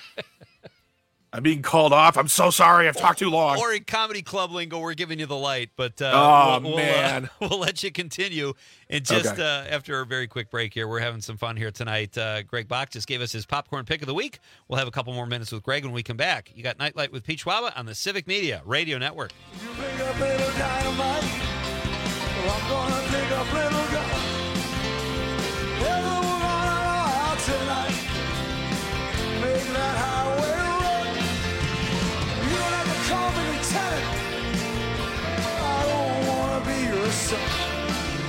I'm being called off. I'm so sorry. I've talked too long. Or in comedy club lingo, we're giving you the light, but uh, Oh, we'll, we'll, man. uh, we'll let you continue. And just Okay. uh, after a very quick break here, we're having some fun here tonight. Uh, Greg Bach just gave us his popcorn pick of the week. We'll have a couple more minutes with Greg when we come back. You got Nightlight with Pete Schwaba on the Civic Media Radio Network. Pick up little dynamite. Well, I'm gonna pick up little gun. Everyone out tonight. Make that highway run. You don't have to call me lieutenant. I don't wanna be your son.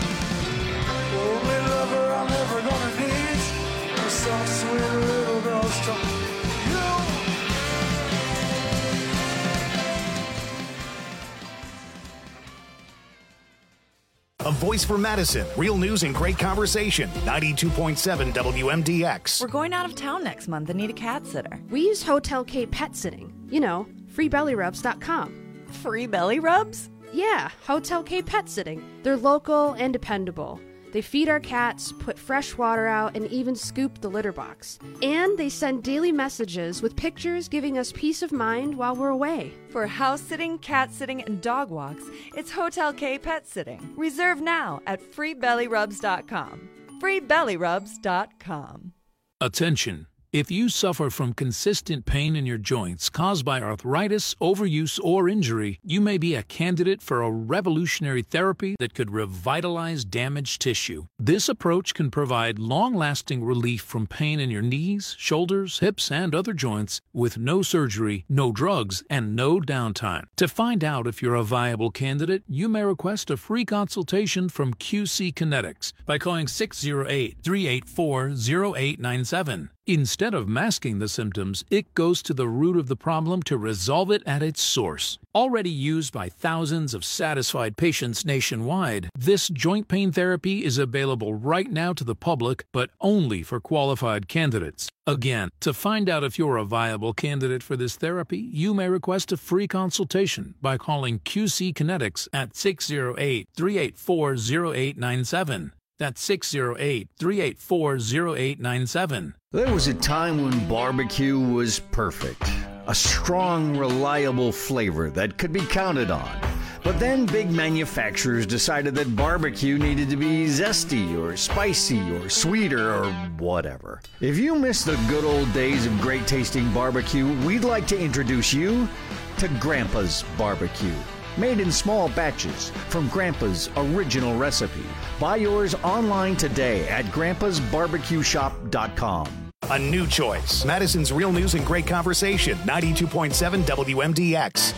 voice for Madison. Real news and great conversation. ninety-two point seven W M D X. We're going out of town next month and need a cat sitter. We use Hotel K Pet Sitting. You know, free belly rubs dot com. Free belly rubs? Yeah, Hotel K Pet Sitting. They're local and dependable. They feed our cats, put fresh water out, and even scoop the litter box. And they send daily messages with pictures giving us peace of mind while we're away. For house sitting, cat sitting, and dog walks, it's Hotel K Pet Sitting. Reserve now at free belly rubs dot com. free belly rubs dot com. Attention. If you suffer from consistent pain in your joints caused by arthritis, overuse, or injury, you may be a candidate for a revolutionary therapy that could revitalize damaged tissue. This approach can provide long-lasting relief from pain in your knees, shoulders, hips, and other joints with no surgery, no drugs, and no downtime. To find out if you're a viable candidate, you may request a free consultation from Q C Kinetics by calling six zero eight, three eight four, zero eight nine seven. Instead of masking the symptoms, it goes to the root of the problem to resolve it at its source. Already used by thousands of satisfied patients nationwide, this joint pain therapy is available right now to the public, but only for qualified candidates. Again, to find out if you're a viable candidate for this therapy, you may request a free consultation by calling Q C Kinetics at six zero eight, three eight four, zero eight nine seven. That's six zero eight, three eight four, zero eight nine seven. There was a time when barbecue was perfect. A strong, reliable flavor that could be counted on. But then big manufacturers decided that barbecue needed to be zesty or spicy or sweeter or whatever. If you miss the good old days of great tasting barbecue, we'd like to introduce you to Grandpa's Barbecue. Made in small batches from Grandpa's original recipe. Buy yours online today at grandpas barbecue shop dot com. A new choice. Madison's real news and great conversation. ninety-two point seven W M D X.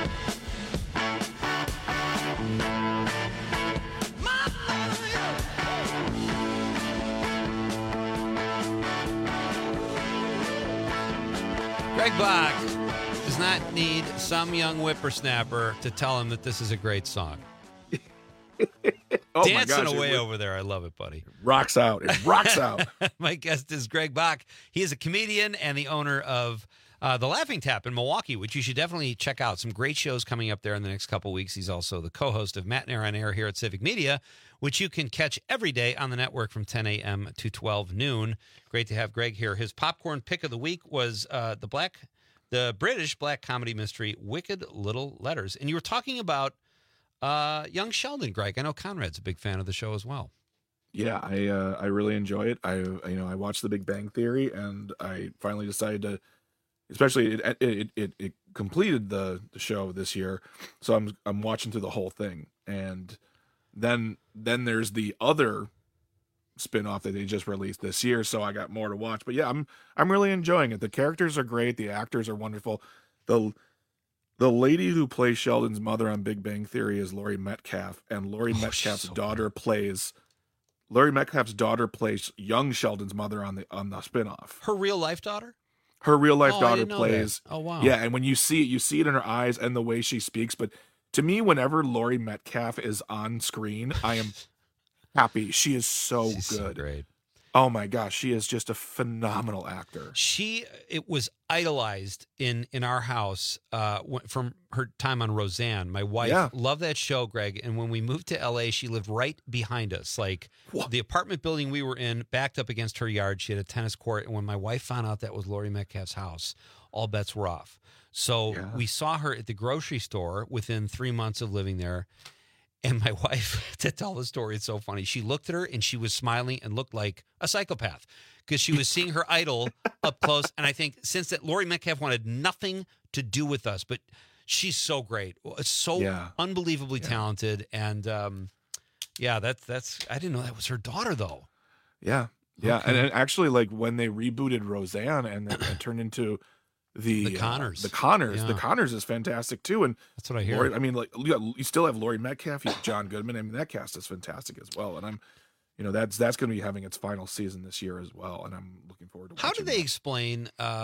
Greg Bach does not need some young whippersnapper to tell him that this is a great song. Oh Dancing my gosh, away it over there. I love it, buddy. Rocks out. It rocks out. My guest is Greg Bach. He is a comedian and the owner of uh, The Laughing Tap in Milwaukee, which you should definitely check out. Some great shows coming up there in the next couple weeks. He's also the co-host of Matt and Air on Air here at Civic Media, which you can catch every day on the network from ten a.m. to twelve noon. Great to have Greg here. His popcorn pick of the week was uh, the black, the British black comedy mystery Wicked Little Letters. And you were talking about Uh, young Sheldon, Greg. I know Conrad's a big fan of the show as well. Yeah, I uh, I really enjoy it. I you know I watched The Big Bang Theory, and I finally decided to, especially it it it, it completed the, the show this year, so I'm I'm watching through the whole thing, and then then there's the other spin-off that they just released this year, so I got more to watch. But yeah, I'm I'm really enjoying it. The characters are great, the actors are wonderful. The The lady who plays Sheldon's mother on Big Bang Theory is Laurie Metcalf, and Laurie Oh, Metcalf's so daughter plays Laurie Metcalf's daughter plays young Sheldon's mother on the on the spinoff. Her real life daughter? Her real life Oh, I daughter didn't know plays. that. Oh, wow. Yeah, and when you see it, you see it in her eyes and the way she speaks. But to me, whenever Laurie Metcalf is on screen, I am happy. She is so She's good. so great. Oh my gosh, she is just a phenomenal actor. She it was idolized in in our house uh, wh- from her time on Roseanne. My wife Yeah. loved that show, Greg. And when we moved to L A, she lived right behind us. Like What? the apartment building we were in, backed up against her yard. She had a tennis court. And when my wife found out that was Laurie Metcalf's house, all bets were off. So Yeah. we saw her at the grocery store within three months of living there. And my wife, to tell the story, it's so funny. She looked at her and she was smiling and looked like a psychopath because she was seeing her idol up close. And I think since that, Laurie Metcalf wanted nothing to do with us, but she's so great, so Yeah. unbelievably talented. And um, yeah, that's that's. I didn't know that was her daughter though. Yeah, yeah, Okay. and, and actually, like when they rebooted Roseanne and then it turned into the The Connors. uh, the Connors, Yeah. the Connors is fantastic too. And That's what I hear. Laurie, I mean, like you, got, you still have Laurie Metcalf, you have John Goodman. I mean, that cast is fantastic as well. And I'm, you know, that's that's going to be having its final season this year as well. And I'm looking forward to. How watching do they that. explain? Um,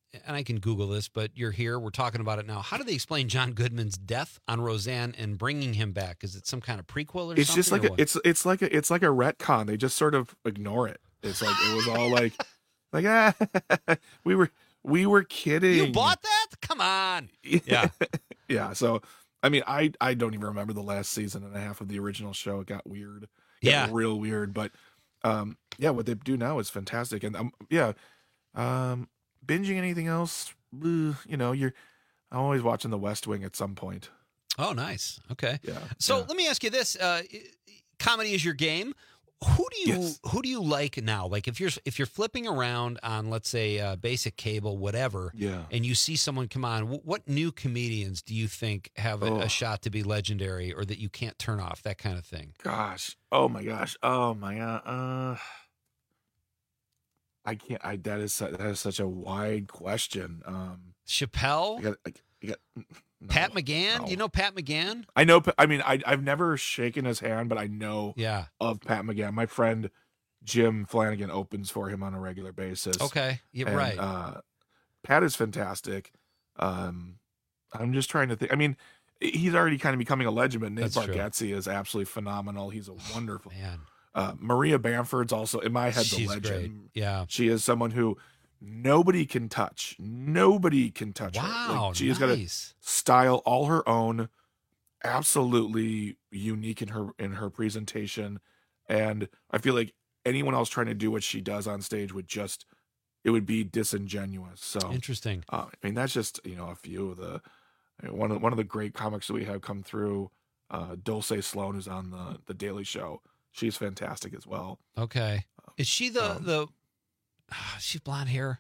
and I can Google this, but you're here. We're talking about it now. How do they explain John Goodman's death on Roseanne and bringing him back? Is it some kind of prequel or it's something? Just like or a, what? it's it's like a it's like a retcon. They just sort of ignore it. It's like it was all like like ah, we were we were kidding. You bought that? Come on. Yeah. Yeah. So I mean, I I don't even remember the last season and a half of the original show. It got weird. It Yeah. got real weird. But um, yeah, what they do now is fantastic. And um, yeah, um, binging anything else, uh, you know, you're I'm always watching The West Wing at some point. Oh, nice. Okay. Yeah. So let me ask you this: uh, comedy is your game. Who do you Yes. who do you like now? Like if you're if you're flipping around on, let's say, uh, basic cable, whatever, Yeah. and you see someone come on, wh- what new comedians do you think have a, Oh. a shot to be legendary or that you can't turn off? That kind of thing. Gosh. Oh my gosh. Oh my god. Uh I can't I that is su- that is such a wide question. Um Chappelle, I got, I, I got, no, Pat McGann. no. Do you know Pat McGann? I know I mean I I've never shaken his hand, but I know Yeah. of Pat McGann. My friend Jim Flanagan opens for him on a regular basis. Okay. Yeah. And, Right. Uh Pat is fantastic. Um I'm just trying to think. I mean, he's already kind of becoming a legend, but Nate That's true. Bargatze is absolutely phenomenal. He's a wonderful Man. Uh, Maria Bamford's also in my head She's the legend. great. Yeah. She is someone who nobody can touch. Nobody can touch her. Wow, Like, she has got a nice. style all her own, absolutely unique in her in her presentation. And I feel like anyone else trying to do what she does on stage would just it would be disingenuous. So Interesting. uh, I mean, that's just you know a few of the one of one of the great comics that we have come through. Uh, Dulce Sloan, who's on the the Daily Show. She's fantastic as well. Okay. Is she the Um, the? She's blonde hair.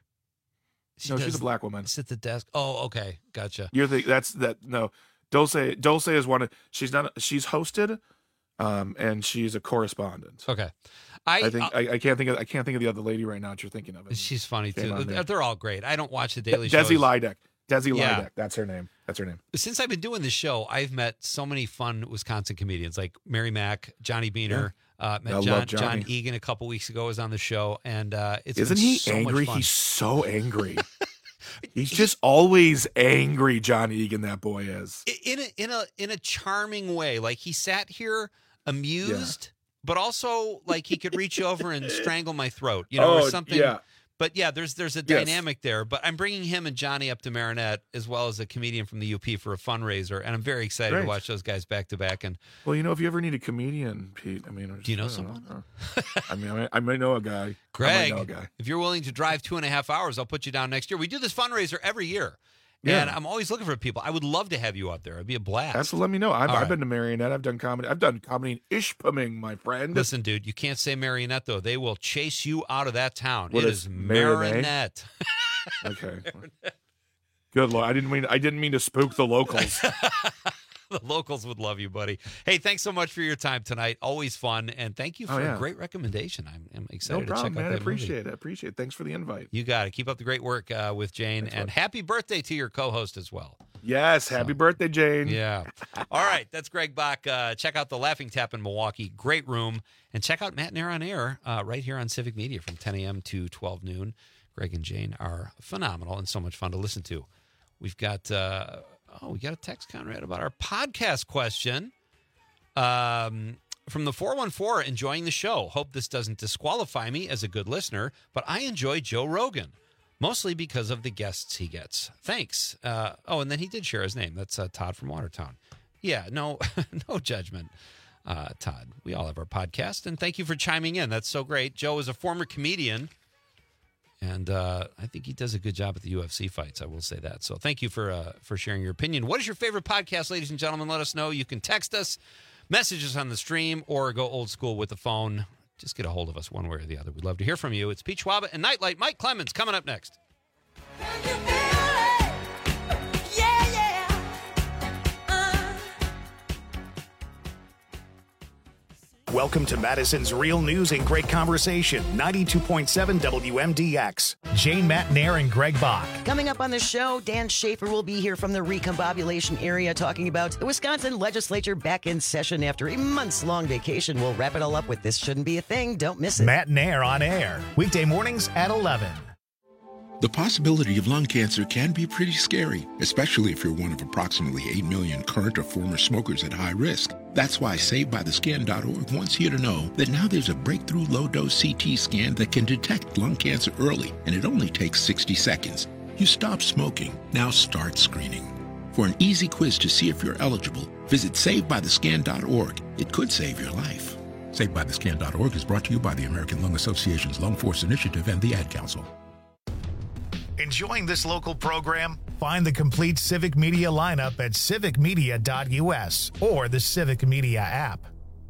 She no, she's does- a black woman. Sit at the desk. Oh, okay, gotcha. You're the that's that no. Dulce Dulce is one of she's not she's hosted, um, and she's a correspondent. Okay, I, I think uh, I, I can't think of I can't think of the other lady right now that you're thinking of. she's funny Came too. on They're, there. they're all great. I don't watch the Daily De- Show. Desi Lydek. Desi Yeah. Lydek. That's her name. That's her name. Since I've been doing this show, I've met so many fun Wisconsin comedians like Mary Mack, Johnny Beaner. Uh, met I John, love Johnny. John Egan a couple weeks ago was on the show, and uh, it's Isn't been he so angry? Much fun. He's so angry. He's just always angry. John Egan, that boy is. in a in a in a charming way. Like he sat here amused, but also like he could reach over and strangle my throat, you know, Oh, or something. yeah. But yeah, there's there's a Yes. dynamic there. But I'm bringing him and Johnny up to Marinette as well as a comedian from the U P for a fundraiser, and I'm very excited Great. to watch those guys back to back. And Well, you know, if you ever need a comedian, Pete, I mean, Do you know I don't someone? I mean, I might, I might know a guy. I Greg, might know a guy. if you're willing to drive two and a half hours, I'll put you down next year. We do this fundraiser every year. Yeah. And I'm always looking for people. I would love to have you out there. It'd be a blast. Absolutely, let me know. I've, All I've right. been to Marionette. I've done comedy. I've done comedy in Ishpeming, my friend. Listen, dude, you can't say Marionette, though. They will chase you out of that town. What it is is Marinette? Marinette. Okay. Good Lord, I didn't mean I didn't mean to spook the locals. The locals would love you, buddy. Hey, thanks so much for your time tonight. Always fun. And thank you for Oh, yeah. a great recommendation. I'm, I'm No excited problem, to check man. out I that appreciate movie. it. I appreciate it. Thanks for the invite. You got it. Keep up the great work uh, with Jane. Thanks, and bud. happy birthday to your co-host as well. Yes, happy birthday, Jane. Yeah. All right. That's Greg Bach. Uh, check out the Laughing Tap in Milwaukee. Great room. And check out Matt and Air on Air uh, right here on Civic Media from ten a.m. to twelve noon. Greg and Jane are phenomenal and so much fun to listen to. We've got, uh, oh, we got a text, Conrad, about our podcast question. Um, from the four one four, enjoying the show. Hope this doesn't disqualify me as a good listener, but I enjoy Joe Rogan, mostly because of the guests he gets. Thanks. Uh, oh, and then he did share his name. That's uh, Todd from Watertown. Yeah, no, no judgment, uh, Todd. We all have our podcast, and thank you for chiming in. That's so great. Joe is a former comedian, and uh, I think he does a good job at the U F C fights. I will say that. So thank you for uh, for sharing your opinion. What is your favorite podcast, ladies and gentlemen? Let us know. You can text us, message us on the stream, or go old school with the phone. Just get a hold of us one way or the other. We'd love to hear from you. It's Pete Schwaba and Nightlight. Mike Clemens coming up next. Welcome to Madison's Real News and Great Conversation, ninety-two point seven W M D X. Jane Matnair and Greg Bach. Coming up on the show, Dan Schaefer will be here from the recombobulation area talking about the Wisconsin legislature back in session after a months-long vacation. We'll wrap it all up with This Shouldn't Be a Thing. Don't miss it. Matnair on air, weekday mornings at eleven. The possibility of lung cancer can be pretty scary, especially if you're one of approximately eight million current or former smokers at high risk. That's why Saved By The Scan dot org wants you to know that now there's a breakthrough low-dose C T scan that can detect lung cancer early, and it only takes sixty seconds. You stop smoking, now start screening. For an easy quiz to see if you're eligible, visit Saved By The Scan dot org. It could save your life. Saved By The Scan dot org is brought to you by the American Lung Association's Lung Force Initiative and the Ad Council. Enjoying this local program? Find the complete Civic Media lineup at civic media dot u s or the Civic Media app.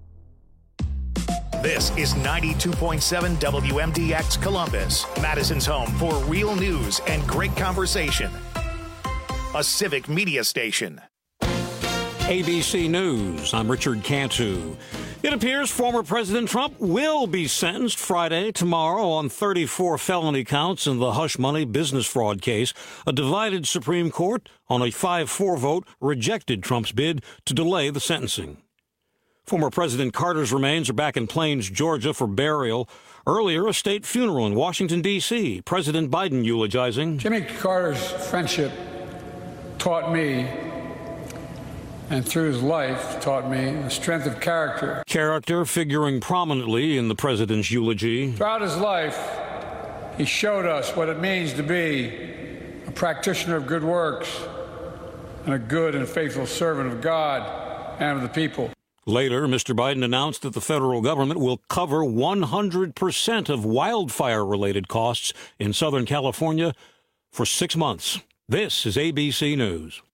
This is ninety-two point seven W M D X Columbus, Madison's home for real news and great conversation. A Civic Media station. A B C News, I'm Richard Cantu. It appears former President Trump will be sentenced Friday, tomorrow, on thirty-four felony counts in the hush money business fraud case. A divided Supreme Court, on a five four vote, rejected Trump's bid to delay the sentencing. Former President Carter's remains are back in Plains, Georgia for burial. Earlier, a state funeral in Washington, D C President Biden eulogizing. Jimmy Carter's friendship taught me, and through his life taught me, the strength of character. Character figuring prominently in the president's eulogy. Throughout his life, he showed us what it means to be a practitioner of good works and a good and faithful servant of God and of the people. Later, Mister Biden announced that the federal government will cover one hundred percent of wildfire-related costs in Southern California for six months. This is A B C News.